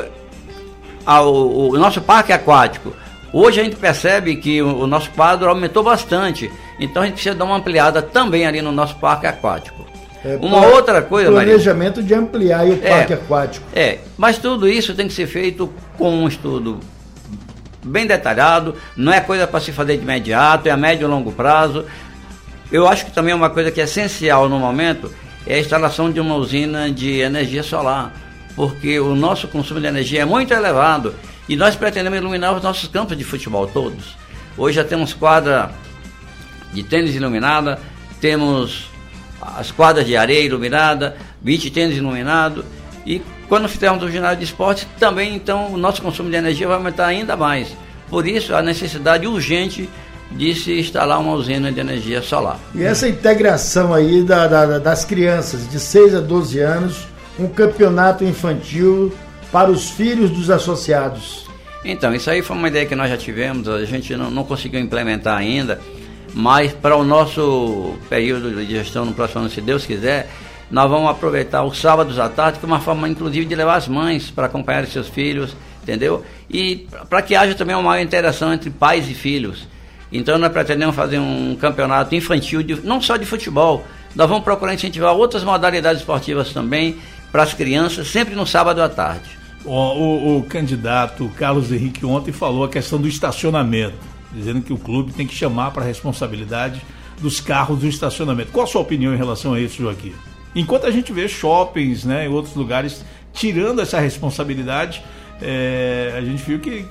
o nosso parque aquático, hoje a gente percebe que o nosso quadro aumentou bastante, então a gente precisa dar uma ampliada também ali no nosso parque aquático. Uma outra coisa, planejamento de ampliar o parque aquático. Mas tudo isso tem que ser feito com um estudo bem detalhado, não é coisa para se fazer de imediato, é a médio e longo prazo. Eu acho que também uma coisa que é essencial no momento é a instalação de uma usina de energia solar, porque o nosso consumo de energia é muito elevado e nós pretendemos iluminar os nossos campos de futebol todos. Hoje já temos quadra de tênis iluminada, temos as quadras de areia iluminada, beach tênis iluminado, e quando fizermos o ginásio de esporte também, então o nosso consumo de energia vai aumentar ainda mais. Por isso a necessidade urgente de se instalar uma usina de energia solar. E essa integração aí das crianças de 6 a 12 anos, um campeonato infantil para os filhos dos associados. Então, isso aí foi uma ideia que nós já tivemos, a gente não conseguiu implementar ainda, mas para o nosso período de gestão no próximo ano, se Deus quiser, nós vamos aproveitar os sábados à tarde, que é uma forma inclusive de levar as mães para acompanhar seus filhos, entendeu? E para que haja também uma maior interação entre pais e filhos. Então nós pretendemos fazer um campeonato infantil, não só de futebol, nós vamos procurar incentivar outras modalidades esportivas também para as crianças, sempre no sábado à tarde. O candidato Carlos Henrique ontem falou a questão do estacionamento, dizendo que o clube tem que chamar para a responsabilidade dos carros do estacionamento. Qual a sua opinião em relação a isso, Joaquim? Enquanto a gente vê shoppings, né, em outros lugares tirando essa responsabilidade, a gente viu que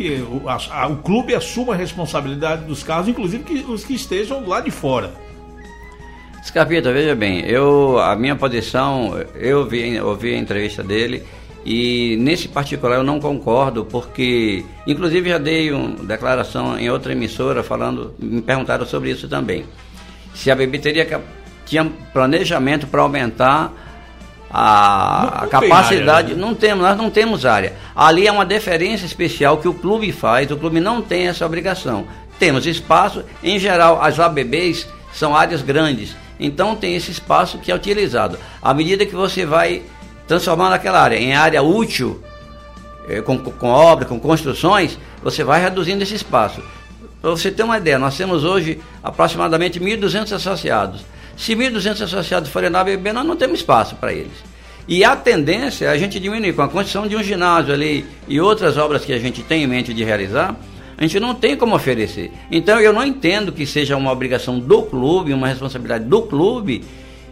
o clube assuma a responsabilidade dos carros, inclusive os que estejam lá de fora. Scarpita, veja bem, a minha posição, eu ouvi a entrevista dele, e nesse particular eu não concordo, porque inclusive já dei uma declaração em outra emissora me perguntaram sobre isso também. Se a BB tinha planejamento para aumentar a capacidade, área, né? Nós não temos área. Ali é uma deferência especial que o clube faz, o clube não tem essa obrigação. Temos espaço, em geral as ABBs são áreas grandes, então tem esse espaço que é utilizado. À medida que você vai transformando aquela área em área útil, com obra, com construções, você vai reduzindo esse espaço. Para você ter uma ideia, nós temos hoje aproximadamente 1.200 associados. Se 1.200 associados forem na ABB, nós não temos espaço para eles. E a tendência é a gente diminuir com a construção de um ginásio ali e outras obras que a gente tem em mente de realizar, a gente não tem como oferecer. Então eu não entendo que seja uma obrigação do clube, uma responsabilidade do clube.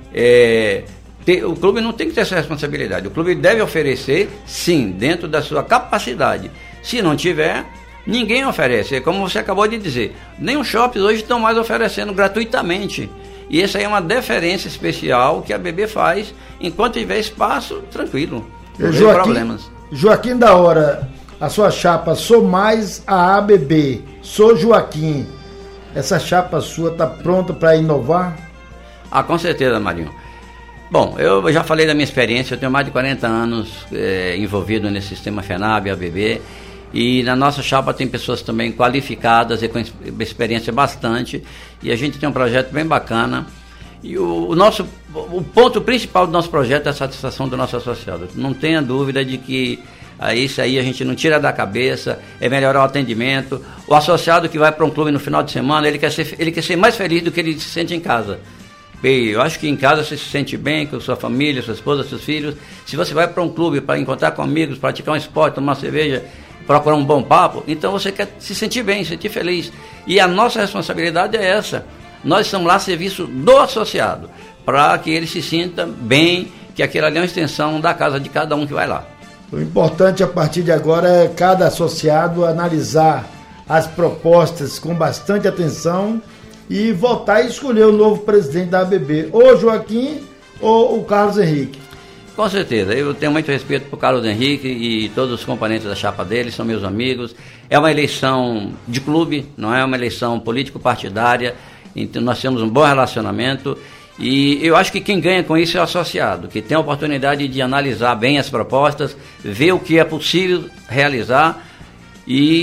O clube não tem que ter essa responsabilidade. O clube deve oferecer, sim, dentro da sua capacidade. Se não tiver, ninguém oferece. Como você acabou de dizer, nem os shoppings hoje estão mais oferecendo gratuitamente. E essa aí é uma deferência especial que a BB faz. Enquanto tiver espaço, tranquilo, não tem problemas. Joaquim da Hora, a sua chapa Sou Mais a ABB, Sou Joaquim, essa chapa sua está pronta para inovar? Com certeza, Marinho. Bom, eu já falei da minha experiência, eu tenho mais de 40 anos envolvido nesse sistema FENAB, ABB, e na nossa chapa tem pessoas também qualificadas e com experiência bastante, e a gente tem um projeto bem bacana, e o ponto principal do nosso projeto é a satisfação do nosso associado. Não tenha dúvida de que isso aí a gente não tira da cabeça, é melhorar o atendimento. O associado que vai para um clube no final de semana, ele quer ser mais feliz do que ele se sente em casa. Eu acho que em casa você se sente bem com sua família, sua esposa, seus filhos. Se você vai para um clube para encontrar com amigos, praticar um esporte, tomar uma cerveja, procurar um bom papo, então você quer se sentir bem, se sentir feliz. E a nossa responsabilidade é essa. Nós estamos lá a serviço do associado, para que ele se sinta bem, que aquilo ali é uma extensão da casa de cada um que vai lá. O importante a partir de agora é cada associado analisar as propostas com bastante atenção e votar e escolher o novo presidente da ABB, ou o Joaquim ou o Carlos Henrique. Com certeza, eu tenho muito respeito por Carlos Henrique e todos os componentes da chapa dele, são meus amigos. É uma eleição de clube, não é uma eleição político-partidária, então nós temos um bom relacionamento e eu acho que quem ganha com isso é o associado, que tem a oportunidade de analisar bem as propostas, ver o que é possível realizar e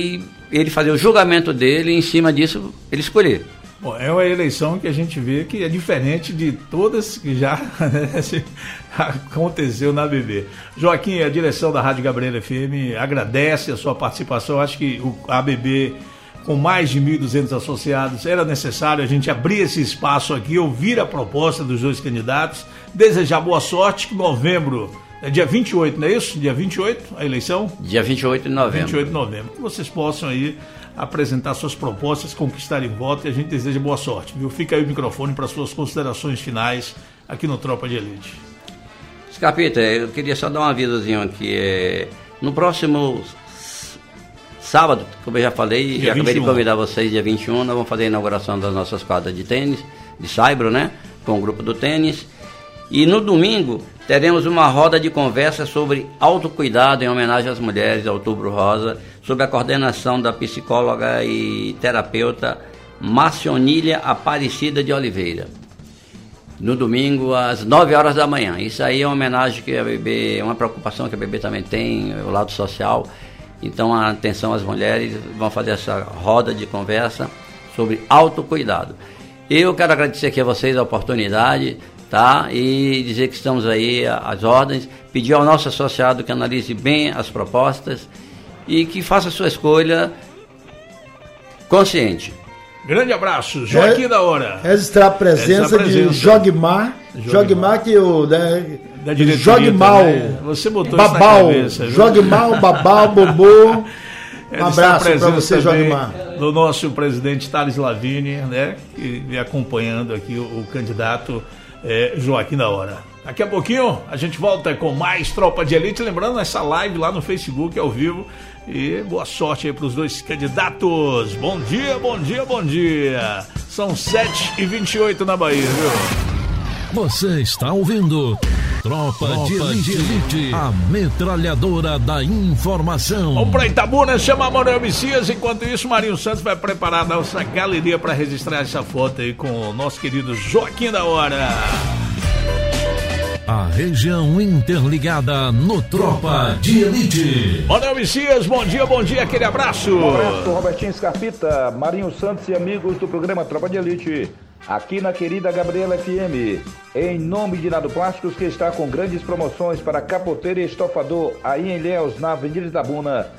ele fazer o julgamento dele e em cima disso ele escolher. Bom, é uma eleição que a gente vê que é diferente de todas que já aconteceu na ABB. Joaquim, a direção da Rádio Gabriela FM agradece a sua participação. Acho que a ABB, com mais de 1.200 associados, era necessário a gente abrir esse espaço aqui, ouvir a proposta dos dois candidatos, desejar boa sorte, que novembro, é dia 28, não é isso? Dia 28 a eleição? Dia 28 de novembro. 28 de novembro. Que vocês possam aí apresentar suas propostas, conquistarem voto, e a gente deseja boa sorte, viu? Fica aí o microfone para suas considerações finais aqui no Tropa de Elite. Scarpita, eu queria só dar um avisozinho aqui. No próximo sábado, como eu já falei, já acabei de convidar vocês, dia 21, nós vamos fazer a inauguração das nossas quadras de tênis, de saibro, né? Com o grupo do tênis. E no domingo teremos uma roda de conversa sobre autocuidado em homenagem às mulheres, Outubro Rosa, sob a coordenação da psicóloga e terapeuta Marcionília Aparecida de Oliveira. No domingo, às 9 horas da manhã. Isso aí é uma homenagem que a ABB, é uma preocupação que a ABB também tem, o lado social. Então, a atenção às mulheres, vão fazer essa roda de conversa sobre autocuidado. Eu quero agradecer aqui a vocês a oportunidade, tá? E dizer que estamos aí às ordens, pedir ao nosso associado que analise bem as propostas e que faça a sua escolha consciente. Grande abraço, Joaquim da Hora. Registrar a presença de Jogmar que o da diretoria Jogmal, você botou Babal, isso na cabeça, Jogmal, Babal, Bobô. Um abraço para você, Jogmar. Do nosso presidente Thales Lavigne, né, que vem acompanhando aqui o candidato Joaquim da Hora. Daqui a pouquinho a gente volta com mais Tropa de Elite, lembrando essa live lá no Facebook ao vivo, e boa sorte aí para os dois candidatos. Bom dia, bom dia, bom dia. São 7h28 na Bahia, viu? Você está ouvindo Tropa de Elite, a metralhadora da informação. Vamos para Itabuna chamar Manuel Messias. Enquanto isso, Marinho Santos vai preparar a nossa galeria para registrar essa foto aí com o nosso querido Joaquim da Hora. A região interligada no Tropa de Elite. Manuel Messias, bom dia, aquele abraço. Um abraço, Robertinho Scarpita, Marinho Santos e amigos do programa Tropa de Elite, aqui na querida Gabriela FM, em nome de Nado Plásticos, que está com grandes promoções para capoteiro e estofador, aí em Ilhéus, na Avenida Itabuna,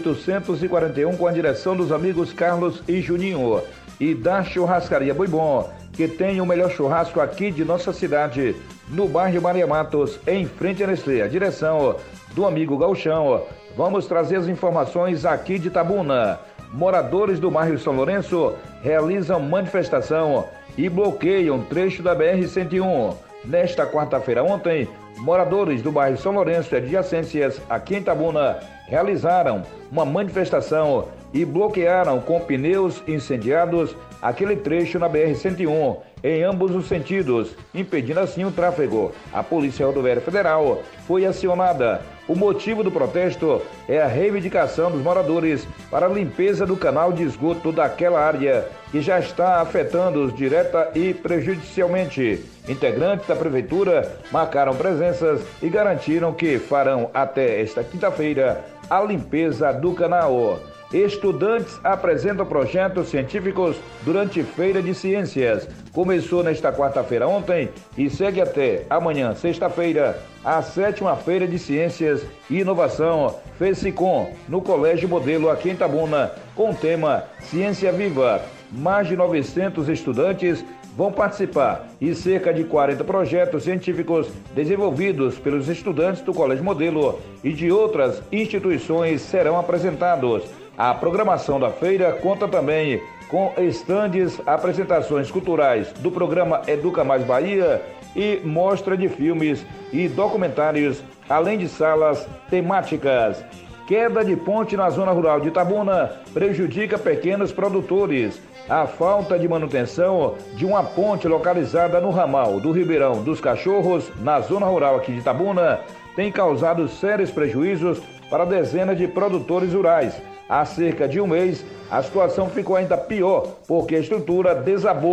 841, com a direção dos amigos Carlos e Juninho, e da Churrascaria Boi Bom, que tem o melhor churrasco aqui de nossa cidade, no bairro Maria Matos, em frente a Nestlé. A direção do amigo Gauchão. Vamos trazer as informações aqui de Itabuna. Moradores do bairro São Lourenço realizam manifestação e bloqueiam trecho da BR-101. Nesta quarta-feira ontem, moradores do bairro São Lourenço e adjacências aqui em Itabuna realizaram uma manifestação e bloquearam com pneus incendiados aquele trecho na BR-101 em ambos os sentidos, impedindo assim o tráfego. A Polícia Rodoviária Federal foi acionada. O motivo do protesto é a reivindicação dos moradores para a limpeza do canal de esgoto daquela área, que já está afetando-os direta e prejudicialmente. Integrantes da Prefeitura marcaram presenças e garantiram que farão até esta quinta-feira a limpeza do canal. Estudantes apresentam projetos científicos durante Feira de Ciências. Começou nesta quarta-feira ontem e segue até amanhã, sexta-feira, a 7ª Feira de Ciências e Inovação FECICOM, no Colégio Modelo aqui em Itabuna, com o tema Ciência Viva. Mais de 900 estudantes vão participar e cerca de 40 projetos científicos desenvolvidos pelos estudantes do Colégio Modelo e de outras instituições serão apresentados. A programação da feira conta também com estandes, apresentações culturais do programa Educa Mais Bahia e mostra de filmes e documentários, além de salas temáticas. Queda de ponte na zona rural de Itabuna prejudica pequenos produtores. A falta de manutenção de uma ponte localizada no ramal do Ribeirão dos Cachorros, na zona rural aqui de Itabuna, tem causado sérios prejuízos para dezenas de produtores rurais. Há cerca de um mês, a situação ficou ainda pior, porque a estrutura desabou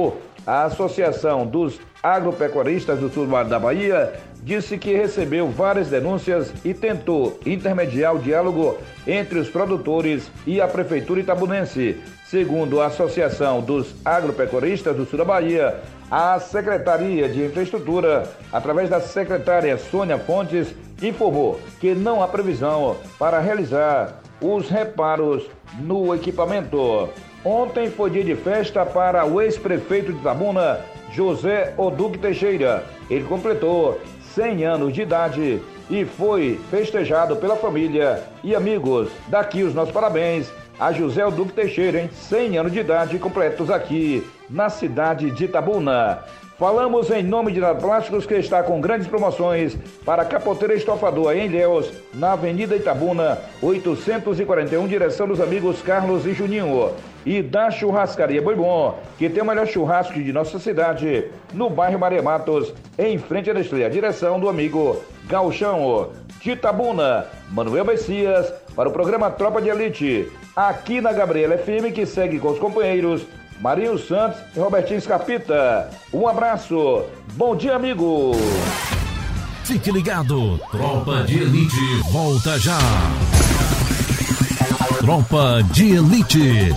a Associação dos Agropecuaristas do Sul da Bahia disse que recebeu várias denúncias e tentou intermediar o diálogo entre os produtores e a Prefeitura itabunense. Segundo a Associação dos Agropecuaristas do Sul da Bahia, a Secretaria de Infraestrutura, através da secretária Sônia Fontes, informou que não há previsão para realizar os reparos no equipamento. Ontem foi dia de festa para o ex-prefeito de Itabuna, José Oduque Teixeira. Ele completou 100 anos de idade e foi festejado pela família e amigos. Daqui os nossos parabéns a José Oduque Teixeira, hein? 100 anos de idade completos aqui na cidade de Itabuna. Falamos em nome de Plásticos, que está com grandes promoções para capoteira e estofador em Ilhéus, na Avenida Itabuna, 841, direção dos amigos Carlos e Juninho. E da Churrascaria Boi Bom, que tem o melhor churrasco de nossa cidade, no bairro Maria Matos, em frente à Nestlé, a direção do amigo Gauchão. De Itabuna, Manuel Messias, para o programa Tropa de Elite, aqui na Gabriela FM, que segue com os companheiros Marinho Santos e Robertinho Scarpita. Um abraço, bom dia, amigo. Fique ligado, Tropa de Elite volta já. Tropa de Elite,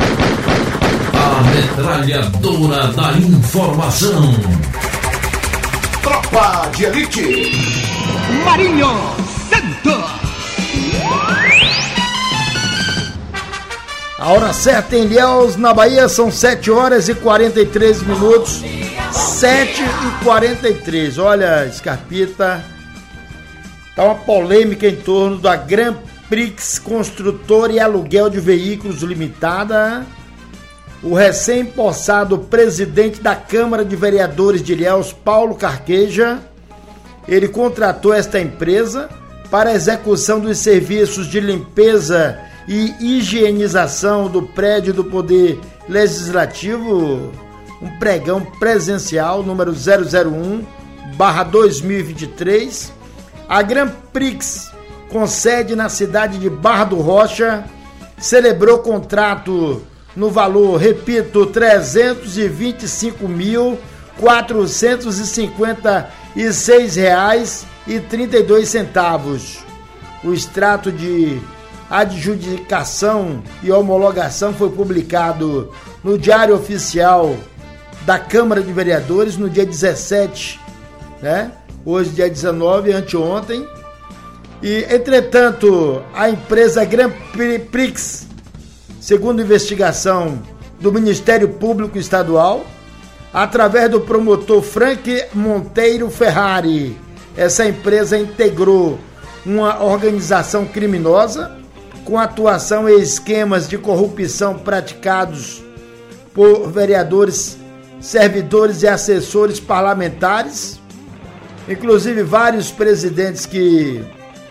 a metralhadora da informação. Tropa de Elite, Marinho Santos. A hora certa em Ilhéus, na Bahia, são 7 horas e 43 minutos. 7h43. Olha, Scarpita, tá uma polêmica em torno da Grand Prix Construtora e Aluguel de Veículos Limitada. O recém-possado presidente da Câmara de Vereadores de Ilhéus, Paulo Carqueja, ele contratou esta empresa para a execução dos serviços de limpeza e higienização do prédio do Poder Legislativo, um pregão presencial número 001/2023. A Grand Prix, com sede na cidade de Barra do Rocha, celebrou contrato no valor, repito, R$ 325.456,32. O extrato de adjudicação e homologação foi publicado no Diário Oficial da Câmara de Vereadores no dia 17, né? Hoje, dia 19, anteontem. E, entretanto, a empresa Grand Prix, segundo investigação do Ministério Público Estadual, através do promotor Frank Monteiro Ferrari, essa empresa integrou uma organização criminosa com atuação em esquemas de corrupção praticados por vereadores, servidores e assessores parlamentares, inclusive vários presidentes que,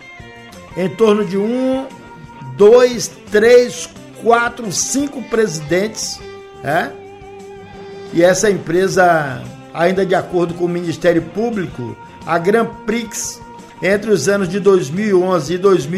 em torno de 1, 2, 3, 4, 5 presidentes, né? E essa empresa, ainda de acordo com o Ministério Público, a Grand Prix, entre os anos de 2011 e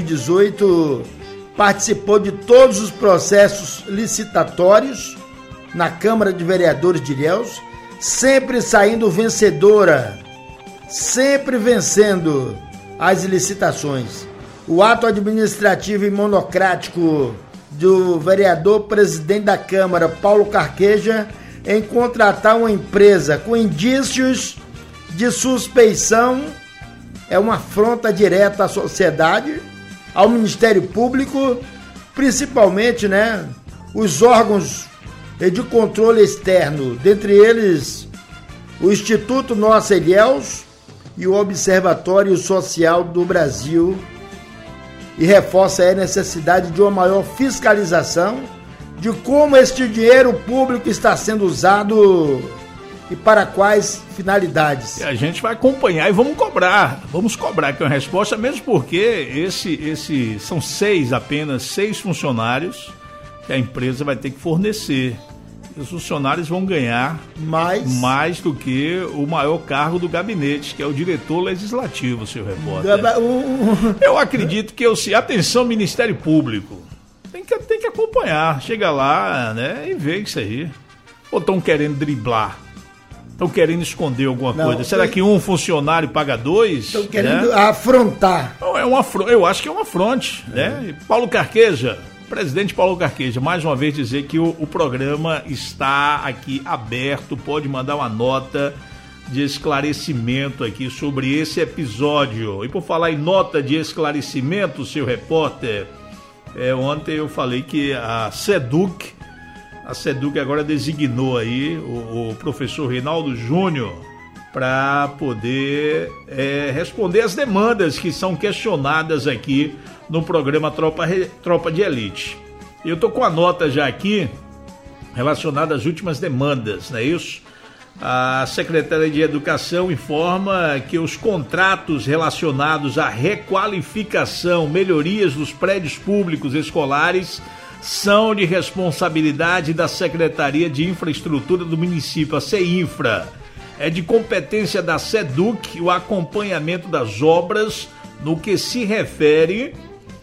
2018, participou de todos os processos licitatórios na Câmara de Vereadores de Ilhéus, sempre saindo vencedora, sempre vencendo as licitações. O ato administrativo e monocrático do vereador presidente da Câmara, Paulo Carqueja, em contratar uma empresa com indícios de suspeição é uma afronta direta à sociedade, ao Ministério Público, principalmente, né, os órgãos de controle externo, dentre eles o Instituto Nossa Ilhéus e o Observatório Social do Brasil, e reforça a necessidade de uma maior fiscalização de como este dinheiro público está sendo usado e para quais finalidades. E a gente vai acompanhar e vamos cobrar que é uma resposta, mesmo porque são apenas seis funcionários que a empresa vai ter que fornecer. Os funcionários vão ganhar mais do que o maior cargo do gabinete, que é o diretor legislativo, seu repórter. Eu acredito que atenção, Ministério Público, tem que acompanhar, chega lá, né, e ver isso aí. Ou estão querendo driblar Estão querendo esconder alguma coisa. Será que um funcionário paga 2? Estão querendo afrontar. Não, eu acho que é uma afronte, né? E Paulo Carqueja, presidente Paulo Carqueja, mais uma vez dizer que o programa está aqui aberto, pode mandar uma nota de esclarecimento aqui sobre esse episódio. E por falar em nota de esclarecimento, seu repórter, ontem eu falei que a SEDUC agora designou aí o professor Reinaldo Júnior para poder responder as demandas que são questionadas aqui no programa Tropa de Elite. Eu tô com a nota já aqui relacionada às últimas demandas, não é isso? A Secretaria de Educação informa que os contratos relacionados à requalificação, melhorias dos prédios públicos escolares são de responsabilidade da Secretaria de Infraestrutura do município, a CEINFRA. É de competência da SEDUC o acompanhamento das obras no que se refere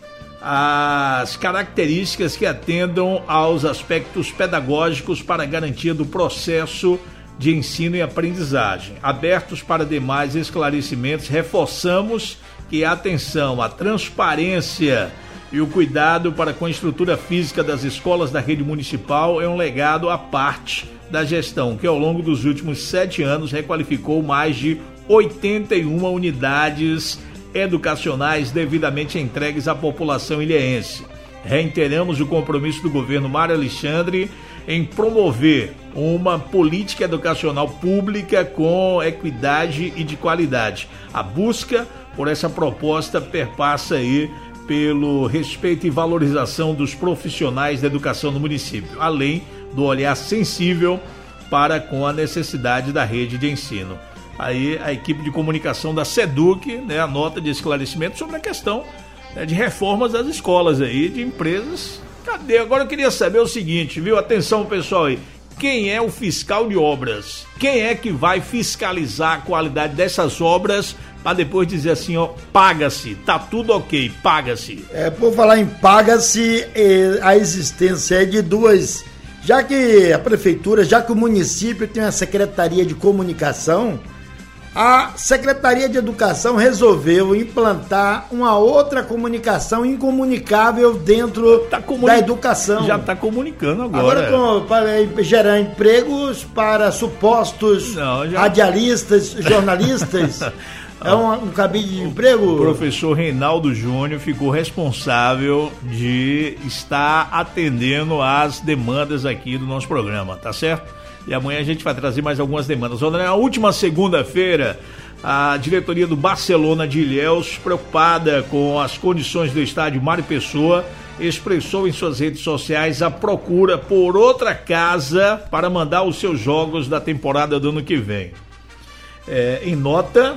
às características que atendam aos aspectos pedagógicos para a garantia do processo de ensino e aprendizagem. Abertos para demais esclarecimentos, reforçamos que a atenção, a transparência e o cuidado para com a estrutura física das escolas da rede municipal é um legado à parte da gestão, que ao longo dos últimos 7 anos requalificou mais de 81 unidades educacionais devidamente entregues à população ilhéense. Reiteramos o compromisso do governo Mário Alexandre em promover uma política educacional pública com equidade e de qualidade. A busca por essa proposta perpassa aí pelo respeito e valorização dos profissionais da educação no município, além do olhar sensível para com a necessidade da rede de ensino. Aí a equipe de comunicação da SEDUC, né, a nota de esclarecimento sobre a questão de reformas das escolas aí, de empresas. Cadê? Agora eu queria saber o seguinte, viu? Atenção, pessoal aí. Quem é o fiscal de obras? Quem é que vai fiscalizar a qualidade dessas obras para depois dizer assim, ó, paga-se, tá tudo ok, paga-se? Por falar em paga-se, a existência é de duas, já que a prefeitura, já que o município tem a Secretaria de Comunicação, a Secretaria de Educação resolveu implantar uma outra comunicação incomunicável dentro da educação. Já está comunicando agora. Para gerar empregos para supostos radialistas, jornalistas. É um cabide de emprego? O professor Reinaldo Júnior ficou responsável de estar atendendo às demandas aqui do nosso programa, tá certo? E amanhã a gente vai trazer mais algumas demandas. Na última segunda-feira, a diretoria do Barcelona de Ilhéus, preocupada com as condições do estádio Mário Pessoa, expressou em suas redes sociais a procura por outra casa para mandar os seus jogos da temporada do ano que vem. Em nota,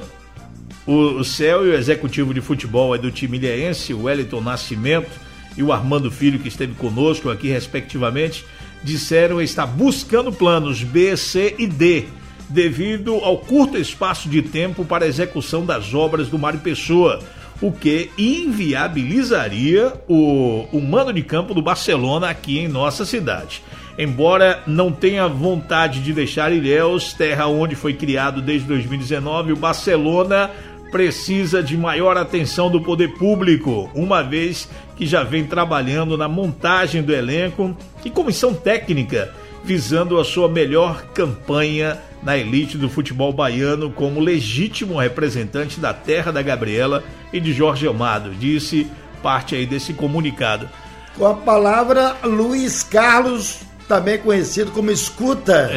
o CEL e o executivo de futebol do time ilhéense, o Wellington Nascimento e o Armando Filho, que esteve conosco aqui respectivamente, disseram estar buscando planos B, C e D, devido ao curto espaço de tempo para a execução das obras do Mário Pessoa, o que inviabilizaria o mando de campo do Barcelona aqui em nossa cidade. Embora não tenha vontade de deixar Ilhéus, terra onde foi criado desde 2019, o Barcelona precisa de maior atenção do poder público, uma vez que já vem trabalhando na montagem do elenco e comissão técnica, visando a sua melhor campanha na elite do futebol baiano como legítimo representante da terra da Gabriela e de Jorge Amado, disse parte aí desse comunicado. Com a palavra Luiz Carlos, também conhecido como Escuta.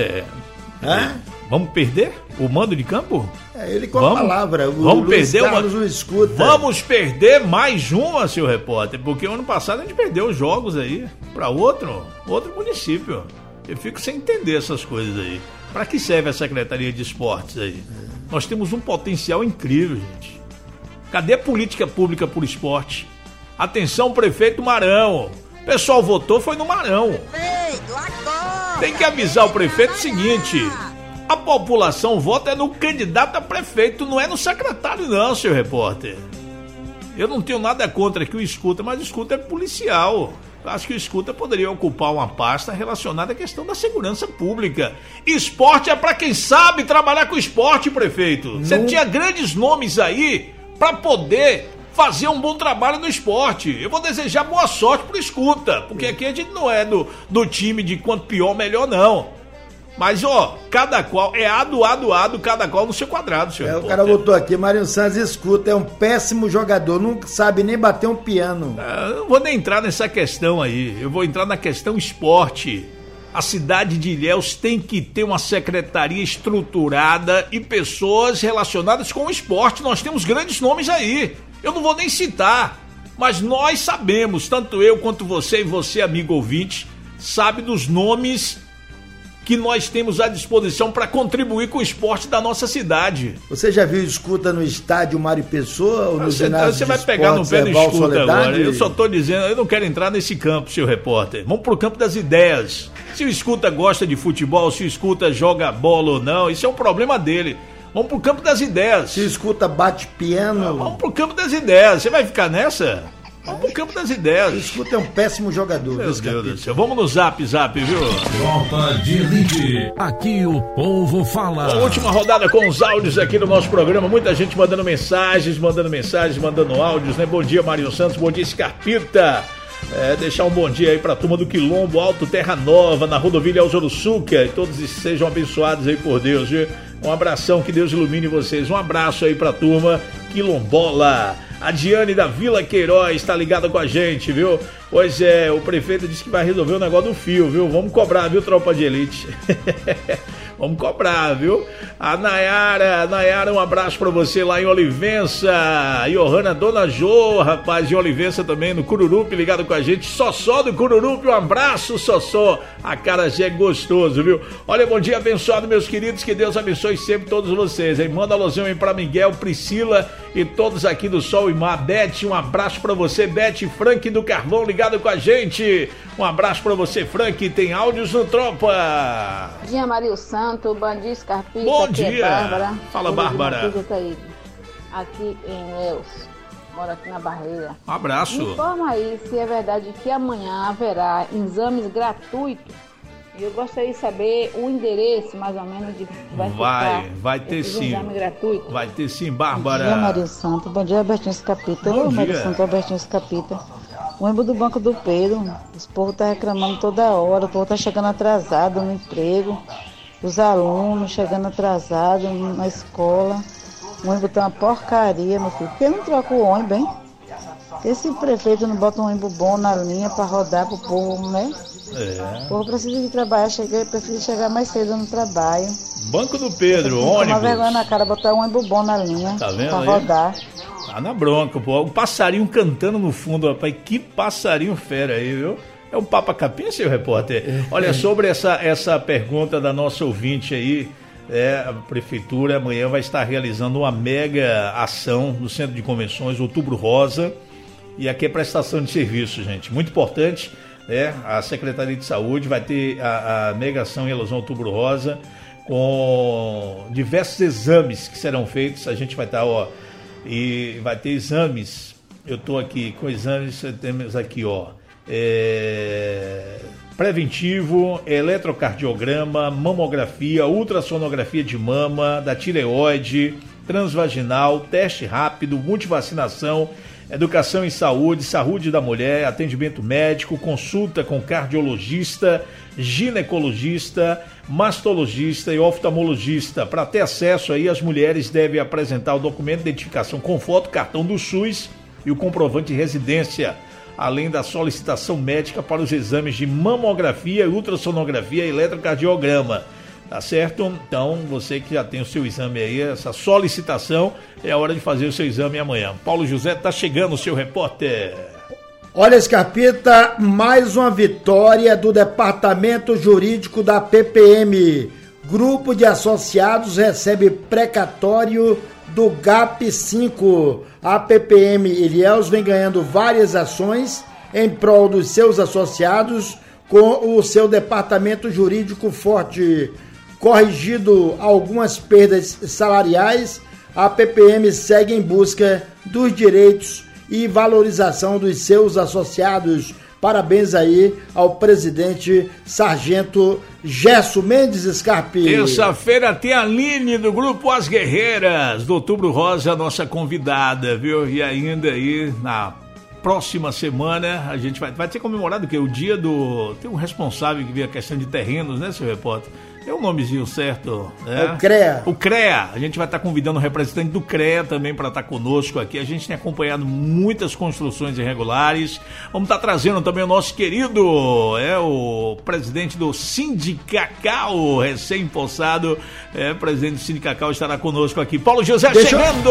Vamos perder o mando de campo? Ele com a palavra. Vamos Luiz perder Carlos o Escuta. Vamos perder mais uma, seu repórter, porque ano passado a gente perdeu os jogos aí para outro município. Eu fico sem entender essas coisas aí. Para que serve a Secretaria de Esportes aí? Nós temos um potencial incrível, gente. Cadê a política pública por esporte? Atenção, prefeito Marão. O pessoal votou, foi no Marão. Tem que avisar o prefeito o seguinte: a população vota no candidato a prefeito, não é no secretário não, seu repórter. Eu não tenho nada contra que o Escuta, mas o Escuta é policial. Acho que o Escuta poderia ocupar uma pasta relacionada à questão da segurança pública. Esporte é para quem sabe trabalhar com esporte, prefeito. Você tinha grandes nomes aí para poder fazer um bom trabalho no esporte. Eu vou desejar boa sorte pro Escuta, porque aqui a gente não é do time de quanto pior, melhor não. Mas, cada qual, ado, cada qual no seu quadrado, senhor. O cara botou aqui, Marinho Santos Escuta, é um péssimo jogador, não sabe nem bater um piano. Eu não vou nem entrar nessa questão aí, eu vou entrar na questão esporte. A cidade de Ilhéus tem que ter uma secretaria estruturada e pessoas relacionadas com o esporte. Nós temos grandes nomes aí, eu não vou nem citar, mas nós sabemos, tanto eu quanto você e você, amigo ouvinte, sabe dos nomes que nós temos à disposição para contribuir com o esporte da nossa cidade. Você já viu Escuta no estádio Mário Pessoa ou no ginásio Você vai pegar no pé do Escuta agora. Eu só tô dizendo, eu não quero entrar nesse campo, seu repórter. Vamos pro campo das ideias. Se o Escuta gosta de futebol, se o Escuta joga bola ou não, isso é um problema dele. Vamos pro campo das ideias. Se o Escuta bate piano... Vamos pro campo das ideias. Você vai ficar nessa? Vamos pro campo das ideias. O Escuta é um péssimo jogador. Meu Deus do céu. Vamos no zap, viu? Tropa de Elite. Aqui o povo fala. A última rodada com os áudios aqui do nosso programa. Muita gente mandando mensagens, mandando áudios, né? Bom dia, Marinho Santos. Bom dia, Scarpita. Deixar um bom dia aí pra turma do Quilombo Alto Terra Nova, na rodovia Alzoruçuca. E todos sejam abençoados aí por Deus, viu? Um abração, que Deus ilumine vocês. Um abraço aí pra turma Quilombola. A Diane da Vila Queiroz está ligada com a gente, viu? Pois é, o prefeito disse que vai resolver o negócio do fio, viu? Vamos cobrar, viu, Tropa de Elite? Vamos cobrar, viu? A Nayara, um abraço pra você lá em Olivença. Johanna Dona Jô, rapaz, em Olivença também, no Cururupi, ligado com a gente. Sossó do Cururupi, um abraço, Sossó. A cara é gostoso, viu? Olha, bom dia abençoado, meus queridos, que Deus abençoe sempre todos vocês, hein? Manda alusão aí pra Miguel, Priscila e todos aqui do Sol e Mar. Beth, um abraço pra você, Beth. Frank do Carvão, ligado com a gente. Um abraço pra você, Frank. Tem áudios no Tropa. Bom dia, Mario Santo, bom dia, Scarpita. Bom dia. Bárbara. Fala, Bárbara. Aqui em Ilhéus, moro aqui na Barreira. Um abraço. Me informa aí se é verdade que amanhã haverá exames gratuitos. Eu gostaria de saber o endereço, mais ou menos, de que vai ter sim. Exame gratuito. Vai ter sim, Bárbara. Bom dia, Mario Santo. Bom dia, Albertinho Scarpita. Ô, Mario Santo, Albertinho Scarpita. O ônibus do Banco do Pedro, os povos estão reclamando toda hora, o povo está chegando atrasado no emprego, os alunos chegando atrasados na escola. O ônibus tá uma porcaria, meu filho. Por que não troca o ônibus, hein? Esse prefeito não bota um ônibus bom na linha para rodar pro povo, né? O povo precisa de trabalhar, precisa chegar mais cedo no trabalho. Banco do Pedro, ônibus. Toma vergonha na cara, botar um ônibus bom na linha, tá vendo pra aí? Rodar. Tá na bronca, pô. Um passarinho cantando no fundo, rapaz. Que passarinho fera aí, viu? É um papa capim, seu repórter? Olha, sobre essa pergunta da nossa ouvinte aí, a prefeitura amanhã vai estar realizando uma mega ação no Centro de Convenções, Outubro Rosa, e aqui é prestação de serviço, gente, muito importante, a Secretaria de Saúde vai ter a mega ação em alusão ao Outubro Rosa, com diversos exames que serão feitos. A gente vai estar, e vai ter exames, eu estou aqui com exames, temos aqui, preventivo, eletrocardiograma, mamografia, ultrassonografia de mama, da tireoide, transvaginal, teste rápido, multivacinação, educação em saúde, saúde da mulher, atendimento médico, consulta com cardiologista, ginecologista, mastologista e oftalmologista. Para ter acesso aí, as mulheres devem apresentar o documento de identificação com foto, cartão do SUS e o comprovante de residência, além da solicitação médica para os exames de mamografia, ultrassonografia e eletrocardiograma. Tá certo? Então, você que já tem o seu exame aí, essa solicitação, é a hora de fazer o seu exame amanhã. Paulo José tá chegando, o seu repórter. Olha, Scarpita, mais uma vitória do Departamento Jurídico da PPM. Grupo de associados recebe precatório do GAP5. A PPM Ilhéus vem ganhando várias ações em prol dos seus associados com o seu departamento jurídico forte. Corrigido algumas perdas salariais, a PPM segue em busca dos direitos e valorização dos seus associados Parabéns aí ao presidente Sargento Gerson Mendes Scarpi. Terça-feira tem a Aline do Grupo As Guerreiras, do Outubro Rosa, a nossa convidada, viu? E ainda aí na próxima semana a gente vai ter comemorado que o dia do... Tem um responsável que vê a questão de terrenos, né, seu repórter? Tem um nomezinho certo, né? O CREA. O CREA. A gente vai estar convidando o representante do CREA também para estar conosco aqui. A gente tem acompanhado muitas construções irregulares. Vamos estar trazendo também o nosso querido, o presidente do Sindicacau, recém-possado, presidente do Sindicacau estará conosco aqui. Paulo José chegando!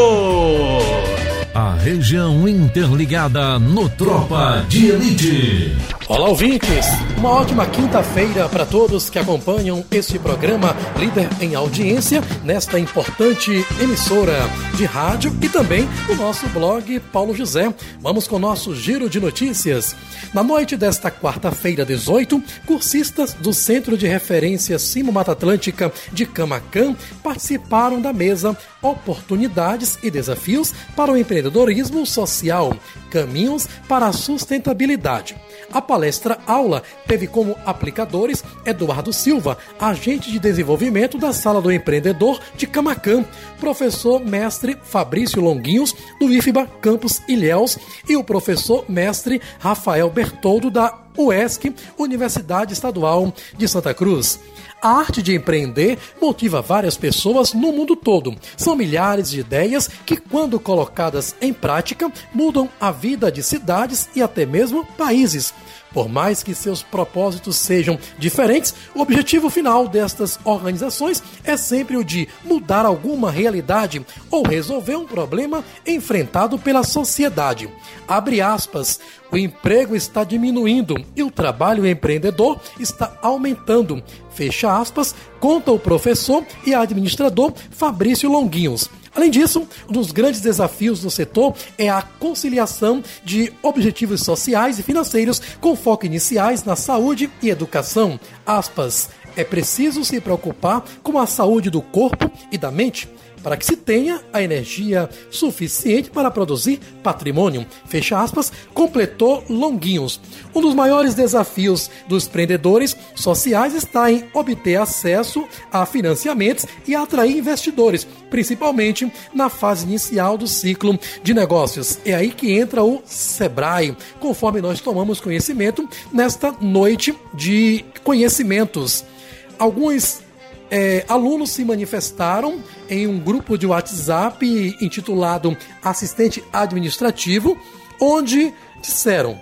A região interligada no Tropa de Elite. Olá, ouvintes! Uma ótima quinta-feira para todos que acompanham este programa líder em audiência nesta importante emissora de rádio e também o nosso blog Paulo José. Vamos com o nosso giro de notícias. Na noite desta quarta-feira, 18, cursistas do Centro de Referência Cimo-Mata Atlântica de Camaquã participaram da mesa Oportunidades e Desafios para o Empreendedorismo Social, Caminhos para a Sustentabilidade. A palestra-aula teve como aplicadores Eduardo Silva, agente de desenvolvimento da Sala do Empreendedor de Camaquã, professor mestre Fabrício Longuinhos, do IFBA Campus Ilhéus, e o professor mestre Rafael Bertoldo, da UESC, Universidade Estadual de Santa Cruz. A arte de empreender motiva várias pessoas no mundo todo. São milhares de ideias que, quando colocadas em prática, mudam a vida de cidades e até mesmo países. Por mais que seus propósitos sejam diferentes, o objetivo final destas organizações é sempre o de mudar alguma realidade ou resolver um problema enfrentado pela sociedade. Abre aspas, o emprego está diminuindo e o trabalho empreendedor está aumentando. Fecha aspas, conta o professor e administrador Fabrício Longuinhos. Além disso, um dos grandes desafios do setor é a conciliação de objetivos sociais e financeiros com foco iniciais na saúde e educação. Aspas, é preciso se preocupar com a saúde do corpo e da mente, para que se tenha a energia suficiente para produzir patrimônio. Fecha aspas, completou Longuinhos. Um dos maiores desafios dos empreendedores sociais está em obter acesso a financiamentos e atrair investidores, principalmente na fase inicial do ciclo de negócios. É aí que entra o Sebrae, conforme nós tomamos conhecimento nesta noite de conhecimentos. Alguns alunos se manifestaram em um grupo de WhatsApp intitulado Assistente Administrativo, onde disseram,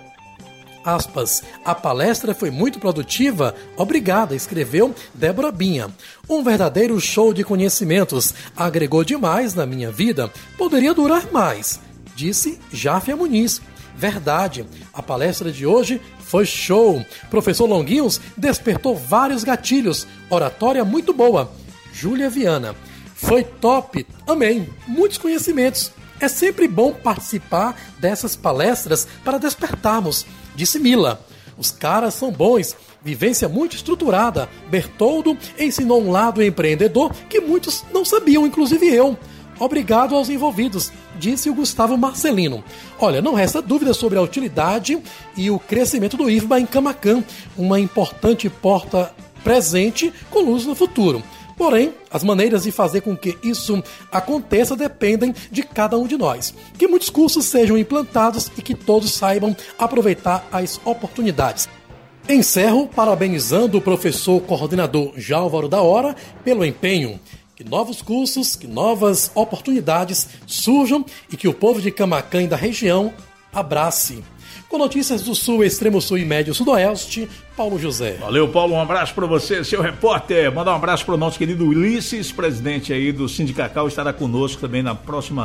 aspas, a palestra foi muito produtiva, obrigada, escreveu Débora Binha. Um verdadeiro show de conhecimentos, agregou demais na minha vida, poderia durar mais, disse Jáfia Muniz. Verdade, a palestra de hoje foi show. Professor Longuinhos despertou vários gatilhos. Oratória muito boa. Júlia Viana. Foi top. Amém. Muitos conhecimentos. É sempre bom participar dessas palestras para despertarmos, disse Mila. Os caras são bons. Vivência muito estruturada. Bertoldo ensinou um lado empreendedor que muitos não sabiam, inclusive eu. Obrigado aos envolvidos, disse o Gustavo Marcelino. Olha, não resta dúvida sobre a utilidade e o crescimento do IFBA em Camaquã, uma importante porta presente com luz no futuro. Porém, as maneiras de fazer com que isso aconteça dependem de cada um de nós. Que muitos cursos sejam implantados e que todos saibam aproveitar as oportunidades. Encerro parabenizando o professor coordenador Jálvaro da Hora pelo empenho. Que novos cursos, que novas oportunidades surjam e que o povo de Camaquã e da região abrace. Com notícias do Sul, Extremo Sul e Médio Sudoeste, Paulo José. Valeu, Paulo, um abraço para você, seu repórter. Mandar um abraço para o nosso querido Ulisses, presidente aí do Sindicacau, estará conosco também na próxima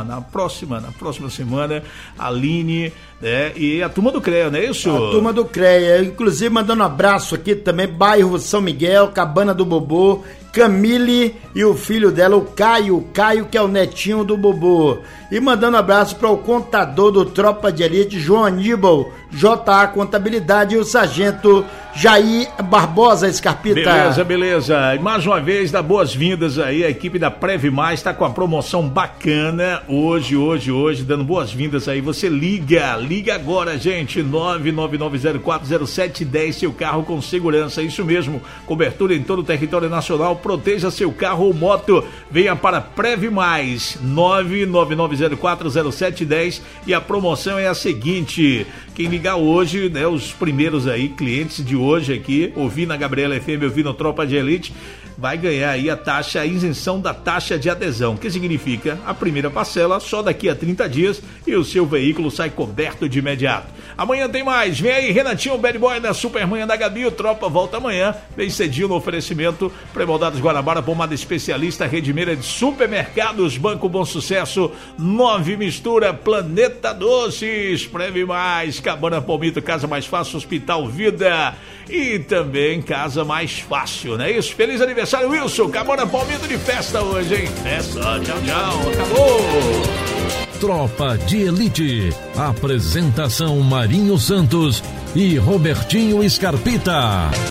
semana, a Aline, e a turma do CREA, não é isso? A turma do CREA, inclusive mandando um abraço aqui também, bairro São Miguel, Cabana do Bobô, Camille e o filho dela, o Caio que é o netinho do Bobô. E mandando um abraço para o contador do Tropa de Elite, João Aníbal, JA Contabilidade, e o sargento Jair Barbosa, Scarpita. Beleza. E mais uma vez, dá boas-vindas aí, a equipe da Preve Mais está com a promoção bacana hoje, dando boas-vindas aí. Você liga agora, gente, 999040710, seu carro com segurança, isso mesmo, cobertura em todo o território nacional, proteja seu carro ou moto, venha para Preve Mais, 999040710, e a promoção é a seguinte: quem ligar hoje, né, os primeiros aí, clientes de hoje aqui, ouvir na Gabriela FM, ouvir no Tropa de Elite, vai ganhar aí a isenção da taxa de adesão, que significa a primeira parcela só daqui a 30 dias e o seu veículo sai coberto de imediato. Amanhã tem mais, vem aí Renatinho, Bad Boy da Supermanhã da Gabi, o Tropa volta amanhã, bem cedinho no oferecimento, Pré-moldados Guanabara, pomada especialista, Redimeira de Supermercados, Banco Bom Sucesso, 9 Mistura, Planeta Doces, Preve Mais, Cabana Palmito, Casa Mais Fácil, Hospital Vida e também Casa Mais Fácil, não é isso? Feliz aniversário, Wilson, Cabana Palmito de festa hoje, hein? Festa, tchau, acabou! Tropa de Elite. Apresentação Marinho Santos e Robertinho Scarpita.